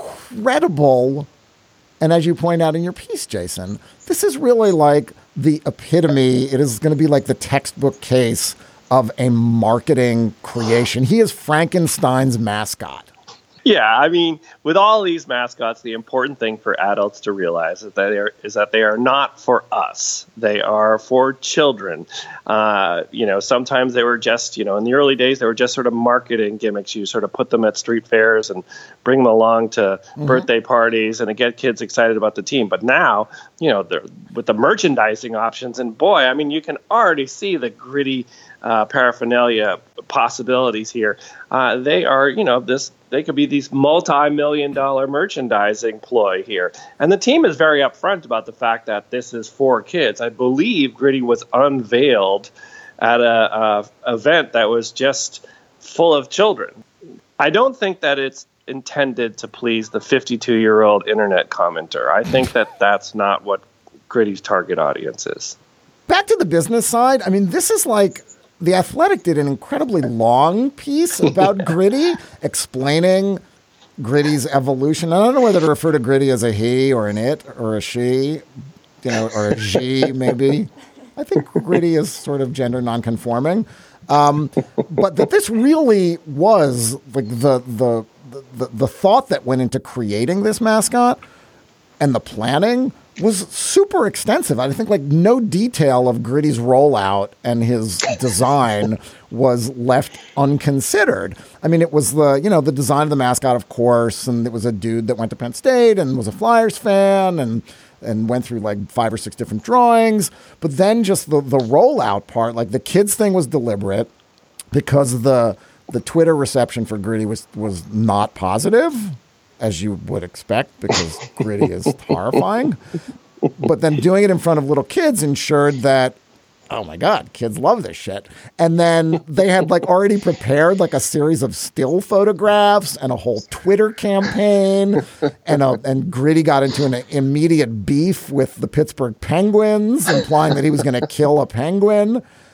incredible, and as you point out in your piece, Jason, this is really like the epitome. It is going to be like the textbook case of a marketing creation. He is Frankenstein's mascot. Yeah, I mean, with all these mascots, the important thing for adults to realize is that they are, is that they are not for us. They are for children. Uh, you know, sometimes they were just, you know, in the early days, they were just sort of marketing gimmicks. You sort of put them at street fairs and bring them along to mm-hmm. birthday parties and to get kids excited about the team. But now, you know, they're, with the merchandising options, and boy, I mean, you can already see the Gritty uh, paraphernalia possibilities here. Uh, they are, you know, this. They could be these multi-million dollar merchandising ploy here. And the team is very upfront about the fact that this is for kids. I believe Gritty was unveiled at a, a event that was just full of children. I don't think that it's intended to please the fifty-two-year-old internet commenter. I think that that's not what Gritty's target audience is. Back to the business side. I mean, this is like, The Athletic did an incredibly long piece about Gritty, explaining Gritty's evolution. I don't know whether to refer to Gritty as a he or an it or a she, you know, or a she maybe. I think Gritty is sort of gender nonconforming. Um, but that this really was like the, the the the thought that went into creating this mascot and the planning was super extensive. I think like no detail of Gritty's rollout and his design was left unconsidered. I mean, it was the, you know, the design of the mascot, of course, and it was a dude that went to Penn State and was a Flyers fan and and went through like five or six different drawings. But then just the, the rollout part, like the kids thing was deliberate because the the Twitter reception for Gritty was was not positive, as you would expect, because Gritty is horrifying. But then doing it in front of little kids ensured that, oh my God, kids love this shit. And then they had like already prepared like a series of still photographs and a whole Twitter campaign. And a, and Gritty got into an immediate beef with the Pittsburgh Penguins, implying that he was going to kill a penguin.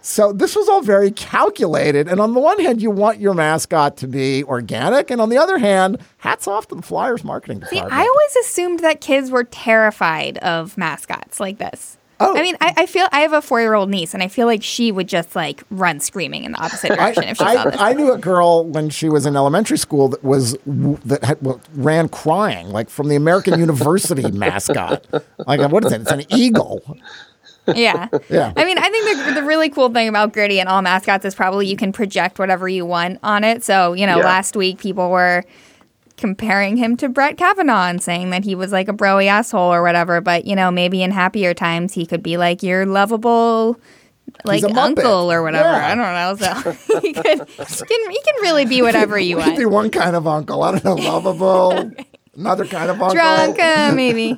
So this was all very calculated. And on the one hand, you want your mascot to be organic. And on the other hand, hats off to the Flyers marketing department. See, I always assumed that kids were terrified of mascots like this. Oh. I mean, I, I feel I have a four-year-old niece, and I feel like she would just like run screaming in the opposite direction I, if she I, saw this. I knew a girl when she was in elementary school that was that had, well, ran crying, like from the American University mascot. Like, what is it? It's an eagle. Yeah. Yeah. I mean, I think the, the really cool thing about Gritty and all mascots is probably you can project whatever you want on it. So, you know, Yeah. last week people were comparing him to Brett Kavanaugh and saying that he was like a broy asshole or whatever. But, you know, maybe in happier times he could be like your lovable like He's a Muppet. uncle or whatever. Yeah. I don't know. So he, could, he, can, he can really be whatever you He'd be want. one kind of uncle. I don't know, lovable. Another kind of uncle. Drunk, uh, maybe.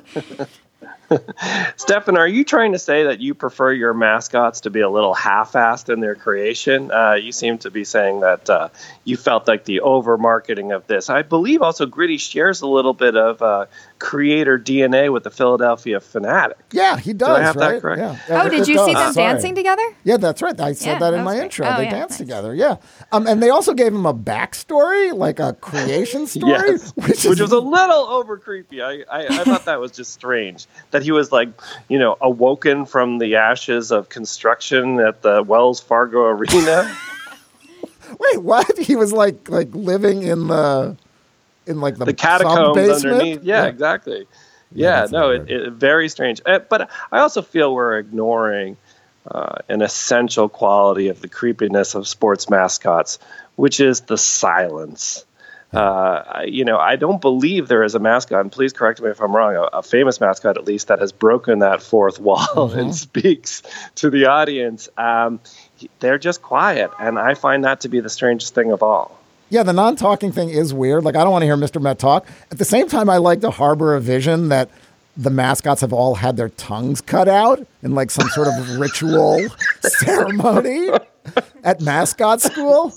Stefan, are you trying to say that you prefer your mascots to be a little half-assed in their creation? Uh, you seem to be saying that uh, you felt like the over-marketing of this. I believe also Gritty shares a little bit of uh, creator D N A with the Philadelphia Fanatic. Yeah, he does. Do I have right? that correct? Yeah. Oh, It- did it you see does. them Sorry. dancing together? Yeah, that's right. I said Yeah, that that in my was great. intro. Oh, they yeah, danced nice. together. Yeah. Um, and they also gave him a backstory, like a creation story, Yes, which, which, is, was a little over creepy. I, I, I thought that was just strange that he was like, you know, awoken from the ashes of construction at the Wells Fargo Arena. Wait, what? He was like like living in the in like the, the catacombs sub-basement? underneath. Yeah, exactly. Yeah, that's no, weird. it, it very strange. Uh, But I also feel we're ignoring uh, an essential quality of the creepiness of sports mascots, which is the silence. Uh, I- you know, I don't believe there is a mascot, and please correct me if I'm wrong, a, a famous mascot at least that has broken that fourth wall Mm-hmm. and speaks to the audience. Um, they're just quiet, and I find that to be the strangest thing of all. Yeah, the non-talking thing is weird. Like, I don't want to hear Mister Met talk. At the same time, I like to harbor a vision that the mascots have all had their tongues cut out in like some sort of ritual ceremony at mascot school.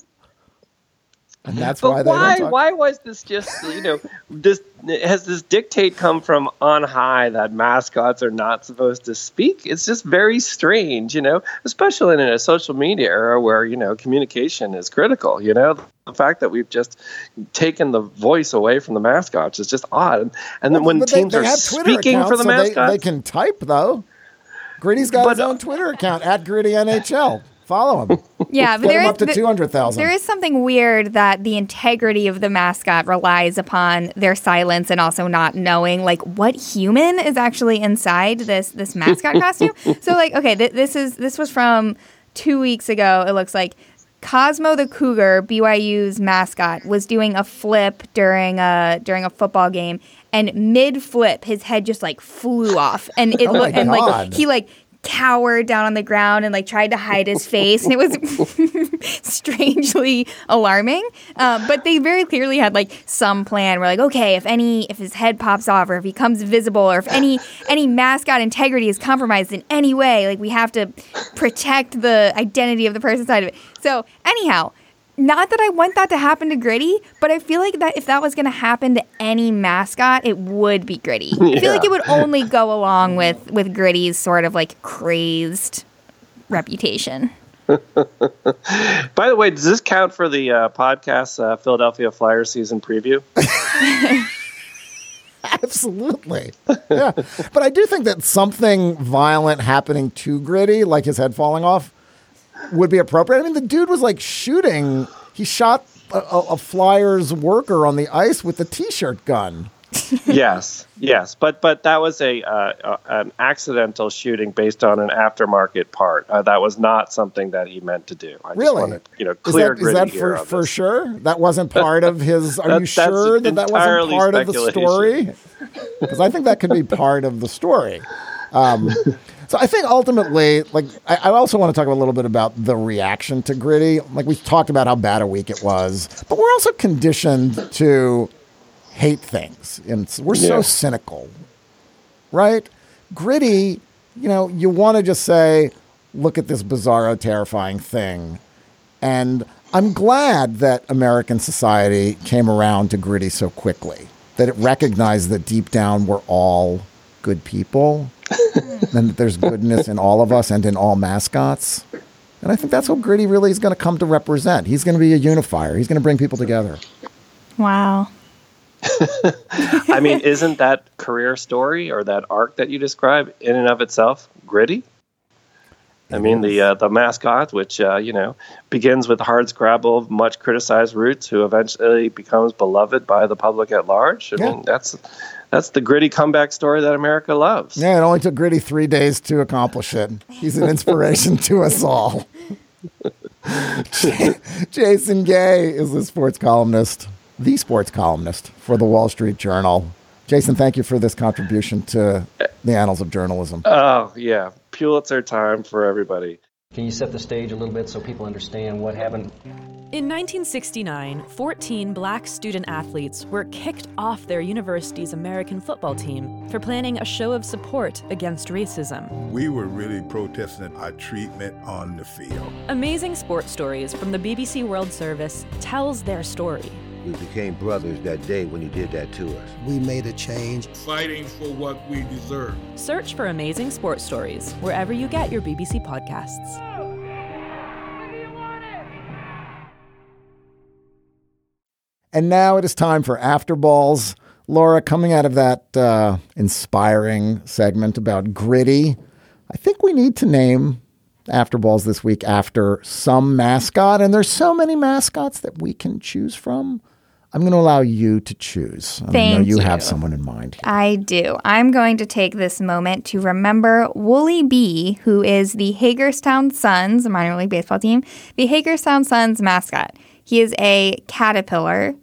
And that's why But they why? don't talk. Why was this just you know this has this dictate come from on high that mascots are not supposed to speak? It's just very strange, you know, especially in a social media era where you know communication is critical. You know, the fact that we've just taken the voice away from the mascots is just odd. And, and then when But they- teams they are have Twitter speaking accounts, for the so they- mascots, they, can type though. Gritty's got his But, uh, own Twitter account at Gritty N H L. Follow him. Yeah, but Get there him is up to th- two hundred thousand. There is something weird that the integrity of the mascot relies upon their silence and also not knowing like what human is actually inside this this mascot costume. So like, okay, th- this is this was from two weeks ago. It looks like Cosmo the Cougar, B Y U's mascot, was doing a flip during a during a football game, and mid flip, his head just like flew off, and it Oh my looked and like God. he like. cowered down on the ground and like tried to hide his face, and it was strangely alarming. Um, but they very clearly had like some plan. We're like, okay, if any, if his head pops off, or if he becomes visible, or if any any mascot integrity is compromised in any way, like we have to protect the identity of the person side of it. So anyhow. Not that I want that to happen to Gritty, but I feel like that if that was going to happen to any mascot, it would be Gritty. I feel like it would only go along with, with Gritty's sort of like crazed reputation. by the way, does this count for the uh, podcast uh, Philadelphia Flyers season preview? Absolutely. Yeah. But I do think that something violent happening to Gritty, like his head falling off, would be appropriate. I mean, the dude was like shooting. He shot a, a, a Flyers worker on the ice with the T-shirt gun. yes, yes, but but that was a uh, uh, an accidental shooting based on an aftermarket part. Uh, that was not something that he meant to do. I Really? just want to, you know, Is clear that, is Gritty that here for, on for this. sure? That wasn't part of his. Are That- you that's sure that that wasn't entirely part of the story? speculation. Because I think that could be part of the story. Um, so I think ultimately, like, I, I also want to talk a little bit about the reaction to Gritty. Like, we talked about how bad a week it was, but we're also conditioned to hate things, and we're so Yeah. cynical, right? Gritty, you know, you want to just say, look at this bizarro, terrifying thing. And I'm glad that American society came around to Gritty so quickly, that it recognized that deep down we're all good people and that there's goodness in all of us and in all mascots. And I think that's what Gritty really is going to come to represent. He's going to be a unifier. He's going to bring people together. Wow. I mean, isn't that career story or that arc that you described in and of itself Gritty? I mean, the uh, the mascot, which, uh, you know, begins with hardscrabble, much criticized Roots, who eventually becomes beloved by the public at large. I Yeah. mean, that's that's the Gritty comeback story that America loves. Yeah, it only took Gritty three days to accomplish it. He's an inspiration to us all. Jason Gay is the sports columnist, the sports columnist for the Wall Street Journal. Jason, thank you for this contribution to the annals of journalism. Oh, yeah. Pulitzer time for everybody. Can you set the stage a little bit so people understand what happened? In nineteen sixty-nine, fourteen black student athletes were kicked off their university's American football team for planning a show of support against racism. We were really protesting our treatment on the field. Amazing Sports Stories from the B B C World Service tells their story. We became brothers that day when you did that to us. We made a change. Fighting for what we deserve. Search for Amazing Sports Stories wherever you get your B B C podcasts. And now it is time for After Balls. Laura, coming out of that uh, inspiring segment about Gritty, I think we need to name After Balls this week after some mascot. And there's so many mascots that we can choose from. I'm going to allow you to choose. I Thank know you, you have someone in mind here. I do. I'm going to take this moment to remember Wooly B, who is the Hagerstown Suns, a minor league baseball team, the Hagerstown Suns mascot. He is a caterpillar.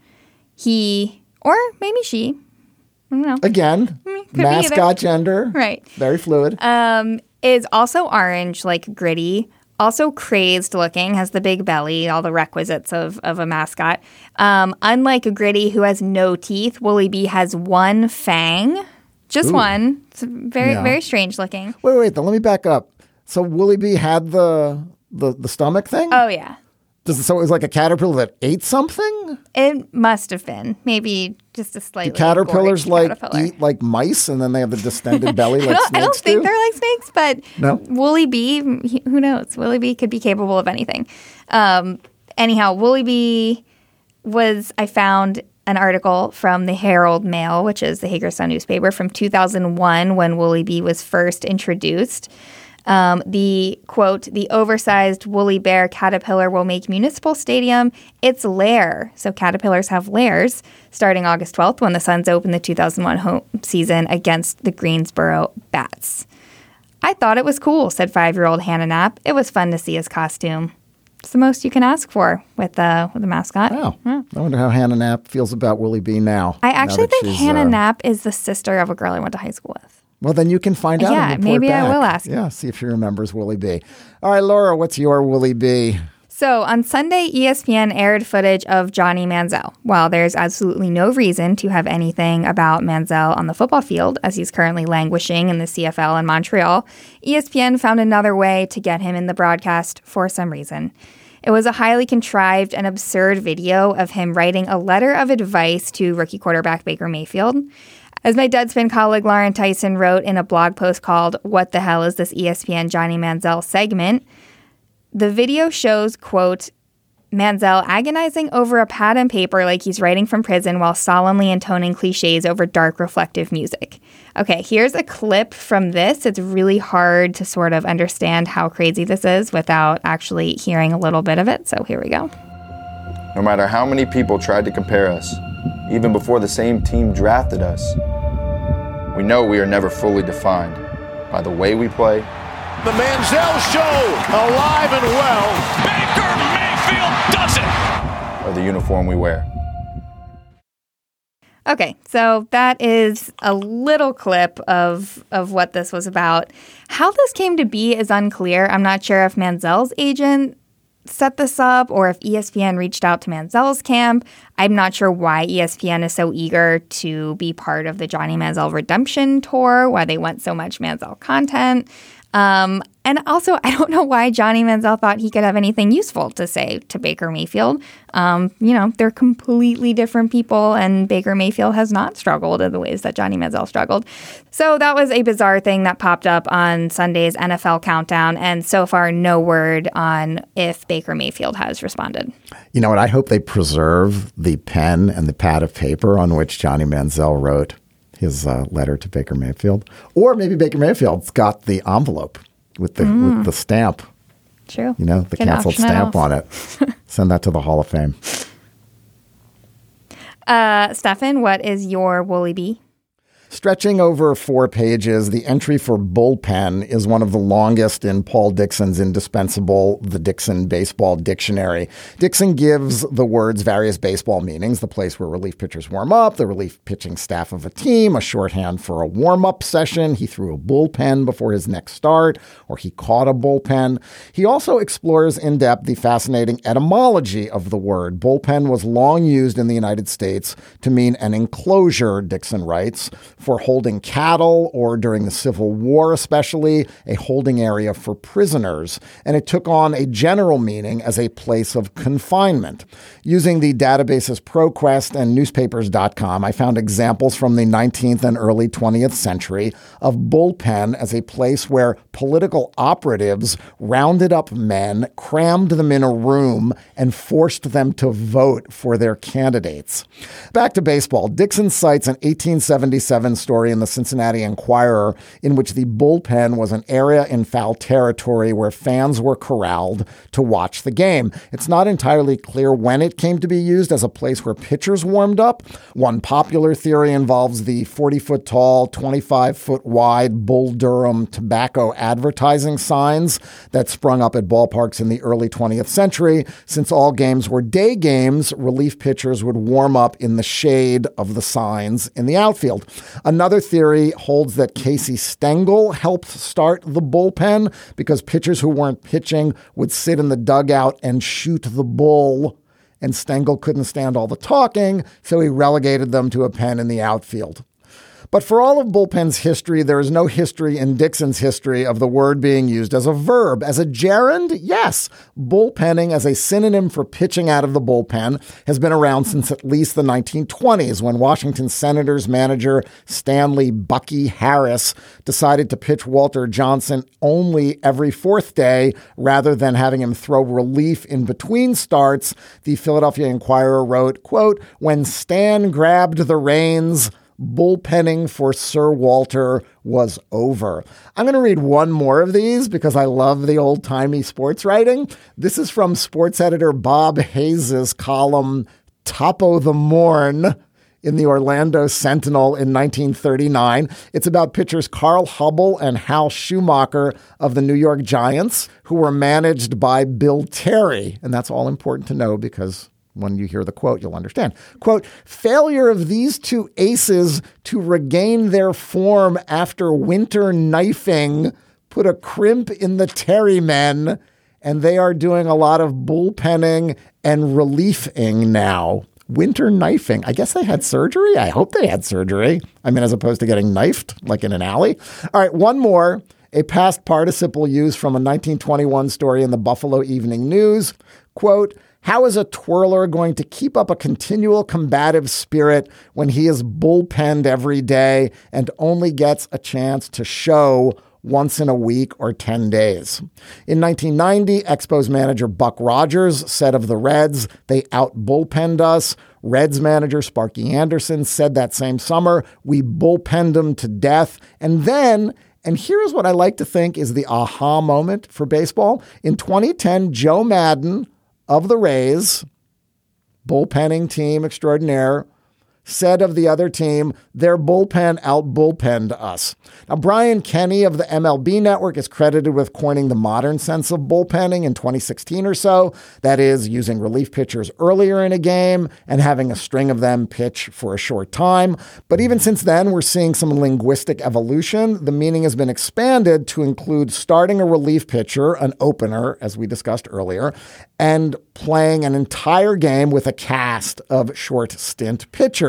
He, or maybe she, I don't know. Again, Could mascot gender. Right. Very fluid. Um, is also orange, like Gritty. Also crazed looking, has the big belly, all the requisites of, of a mascot. Um, unlike a Gritty who has no teeth, Wooly B has one fang. Just Ooh. one. It's very, Yeah. very strange looking. Wait, wait, then let me back up. So Wooly B had the, the, the stomach thing? Oh, yeah. Does, so it was like a caterpillar that ate something? It must have been. Maybe just a slightly Do caterpillars gorged like caterpillar. eat like mice and then they have the distended belly I like don't, snakes I don't think do? they're like snakes, but No? Wooly B, he- who knows? Wooly B could be capable of anything. Um, anyhow, Wooly B was, I found an article from the Herald Mail, which is the Hagerstown newspaper, from two thousand one when Wooly B was first introduced. Um, the, quote, the oversized woolly bear caterpillar will make Municipal Stadium its lair. So caterpillars have lairs starting August twelfth when the Suns open the two thousand one home season against the Greensboro Bats. I thought it was cool, said five-year-old Hannah Knapp. It was fun to see his costume. It's the most you can ask for with, uh, with a mascot. Wow. Yeah. I wonder how Hannah Knapp feels about Wooly B now. I now actually that think she's, Hannah uh, Knapp is the sister of a girl I went to high school with. Well, then you can find out. Yeah, and report maybe I back. will ask. Yeah, see if she remembers Wooly B. All right, Laura, what's your Wooly B? So on Sunday, E S P N aired footage of Johnny Manziel. While there's absolutely no reason to have anything about Manziel on the football field, as he's currently languishing in the C F L in Montreal, E S P N found another way to get him in the broadcast for some reason. It was a highly contrived and absurd video of him writing a letter of advice to rookie quarterback Baker Mayfield. As my Deadspin colleague Lauren Tyson wrote in a blog post called What the Hell is this E S P N Johnny Manziel segment, the video shows, quote, Manziel agonizing over a pad and paper like he's writing from prison while solemnly intoning cliches over dark reflective music. Okay, here's a clip from this. It's really hard to sort of understand how crazy this is without actually hearing a little bit of it. So here we go. No matter how many people tried to compare us, even before the same team drafted us, we know we are never fully defined by the way we play. The Manziel Show, alive and well. Baker Mayfield does it. Or the uniform we wear. Okay, so that is a little clip of of what this was about. How this came to be is unclear. I'm not sure if Manziel's agent set this up or if E S P N reached out to Manziel's camp. I'm not sure why E S P N is so eager to be part of the Johnny Manziel redemption tour, why they want so much Manziel content. Um, and also, I don't know why Johnny Manziel thought he could have anything useful to say to Baker Mayfield. Um, you know, they're completely different people, and Baker Mayfield has not struggled in the ways that Johnny Manziel struggled. So that was a bizarre thing that popped up on Sunday's N F L Countdown, and so far no word on if Baker Mayfield has responded. You know what? I hope they preserve the pen and the pad of paper on which Johnny Manziel wrote his uh, letter to Baker Mayfield. Or maybe Baker Mayfield's got the envelope with the mm. with the stamp. True. You know, the Can canceled stamp on it. Send that to the Hall of Fame. Uh, Stefan, what is your Woolly Bee? Stretching over four pages, the entry for bullpen is one of the longest in Paul Dixon's indispensable The Dixon Baseball Dictionary. Dixon gives the words various baseball meanings: the place where relief pitchers warm up, the relief pitching staff of a team, a shorthand for a warm-up session, he threw a bullpen before his next start, or he caught a bullpen. He also explores in depth the fascinating etymology of the word. Bullpen was long used in the United States to mean an enclosure, Dixon writes, for holding cattle, or during the Civil War especially, a holding area for prisoners. And it took on a general meaning as a place of confinement. Using the databases ProQuest and newspapers dot com, I found examples from the nineteenth and early twentieth century of bullpen as a place where political operatives rounded up men, crammed them in a room, and forced them to vote for their candidates. Back to baseball. Dixon cites an eighteen seventy-seven story in the Cincinnati Enquirer in which the bullpen was an area in foul territory where fans were corralled to watch the game. It's not entirely clear when it came to be used as a place where pitchers warmed up. One popular theory involves the forty-foot tall, twenty-five-foot wide Bull Durham tobacco advertising signs that sprung up at ballparks in the early twentieth century. Since all games were day games, relief pitchers would warm up in the shade of the signs in the outfield. Another theory holds that Casey Stengel helped start the bullpen because pitchers who weren't pitching would sit in the dugout and shoot the bull, and Stengel couldn't stand all the talking, so he relegated them to a pen in the outfield. But for all of bullpen's history, there is no history in Dixon's history of the word being used as a verb. As a gerund, yes. Bullpenning as a synonym for pitching out of the bullpen has been around since at least the nineteen twenties, when Washington Senators manager Stanley Bucky Harris decided to pitch Walter Johnson only every fourth day rather than having him throw relief in between starts. The Philadelphia Inquirer wrote, quote, "When Stan grabbed the reins, bullpenning for Sir Walter was over." I'm going to read one more of these because I love the old-timey sports writing. This is from sports editor Bob Hayes' column Top o' the Morn in the Orlando Sentinel in nineteen thirty-nine. It's about pitchers Carl Hubble and Hal Schumacher of the New York Giants, who were managed by Bill Terry. And that's all important to know because when you hear the quote, you'll understand. Quote, "Failure of these two aces to regain their form after winter knifing put a crimp in the Terry men, and they are doing a lot of bullpenning and reliefing now." Winter knifing. I guess they had surgery. I hope they had surgery. I mean, as opposed to getting knifed like in an alley. All right, one more. A past participle used from a nineteen twenty-one story in the Buffalo Evening News. Quote, "How is a twirler going to keep up a continual combative spirit when he is bullpenned every day and only gets a chance to show once in a week or ten days?" In nineteen ninety, Expos manager Buck Rogers said of the Reds, "They out-bullpenned us." Reds manager Sparky Anderson said that same summer, "We bullpenned them to death." And then, and here is what I like to think is the aha moment for baseball. In twenty ten, Joe Madden of the Rays, bullpenning team extraordinaire, said of the other team, "Their bullpen out-bullpenned us." Now, Brian Kenny of the M L B Network is credited with coining the modern sense of bullpenning in twenty sixteen or so. That is, using relief pitchers earlier in a game and having a string of them pitch for a short time. But even since then, we're seeing some linguistic evolution. The meaning has been expanded to include starting a relief pitcher, an opener, as we discussed earlier, and playing an entire game with a cast of short stint pitchers.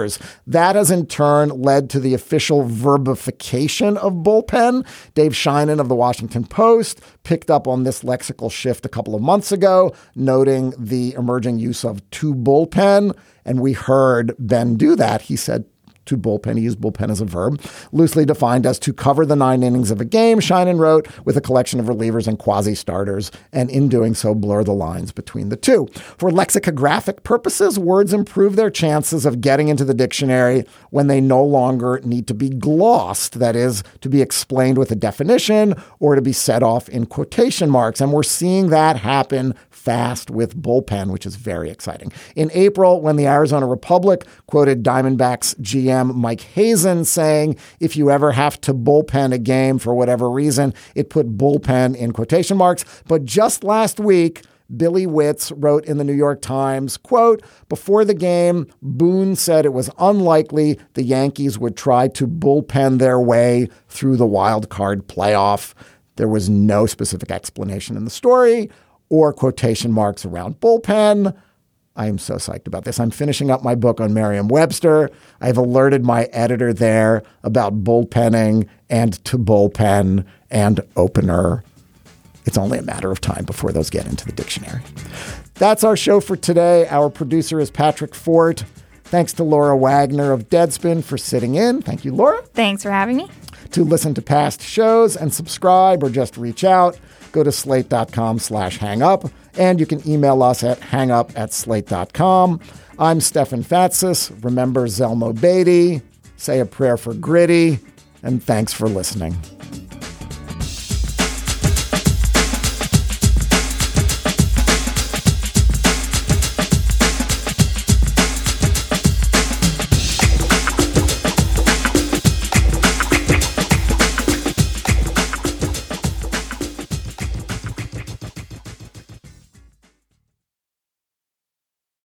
players. That has in turn led to the official verbification of bullpen. Dave Sheinin of the Washington Post picked up on this lexical shift a couple of months ago, noting the emerging use of to bullpen. And we heard Ben do that. He said, to bullpen. He used bullpen as a verb, loosely defined as to cover the nine innings of a game, Sheinin wrote, with a collection of relievers and quasi-starters, and in doing so, blur the lines between the two. For lexicographic purposes, words improve their chances of getting into the dictionary when they no longer need to be glossed, that is, to be explained with a definition or to be set off in quotation marks. And we're seeing that happen fast with bullpen, which is very exciting. In April, when the Arizona Republic quoted Diamondbacks G M Mike Hazen saying, if you ever have to bullpen a game for whatever reason, it put bullpen in quotation marks. But just last week, Billy Witz wrote in the New York Times, quote, before the game, Boone said it was unlikely the Yankees would try to bullpen their way through the wild card playoff. There was no specific explanation in the story or quotation marks around bullpen. I am so psyched about this. I'm finishing up my book on Merriam-Webster. I've alerted my editor there about bullpenning and to bullpen and opener. It's only a matter of time before those get into the dictionary. That's our show for today. Our producer is Patrick Fort. Thanks to Laura Wagner of Deadspin for sitting in. Thank you, Laura. Thanks for having me. To listen to past shows and subscribe or just reach out, go to slate.com slash hangup. And you can email us at hangup at slate dot com. I'm Stefan Fatsis. Remember Zelmo Beatty. Say a prayer for Gritty. And thanks for listening.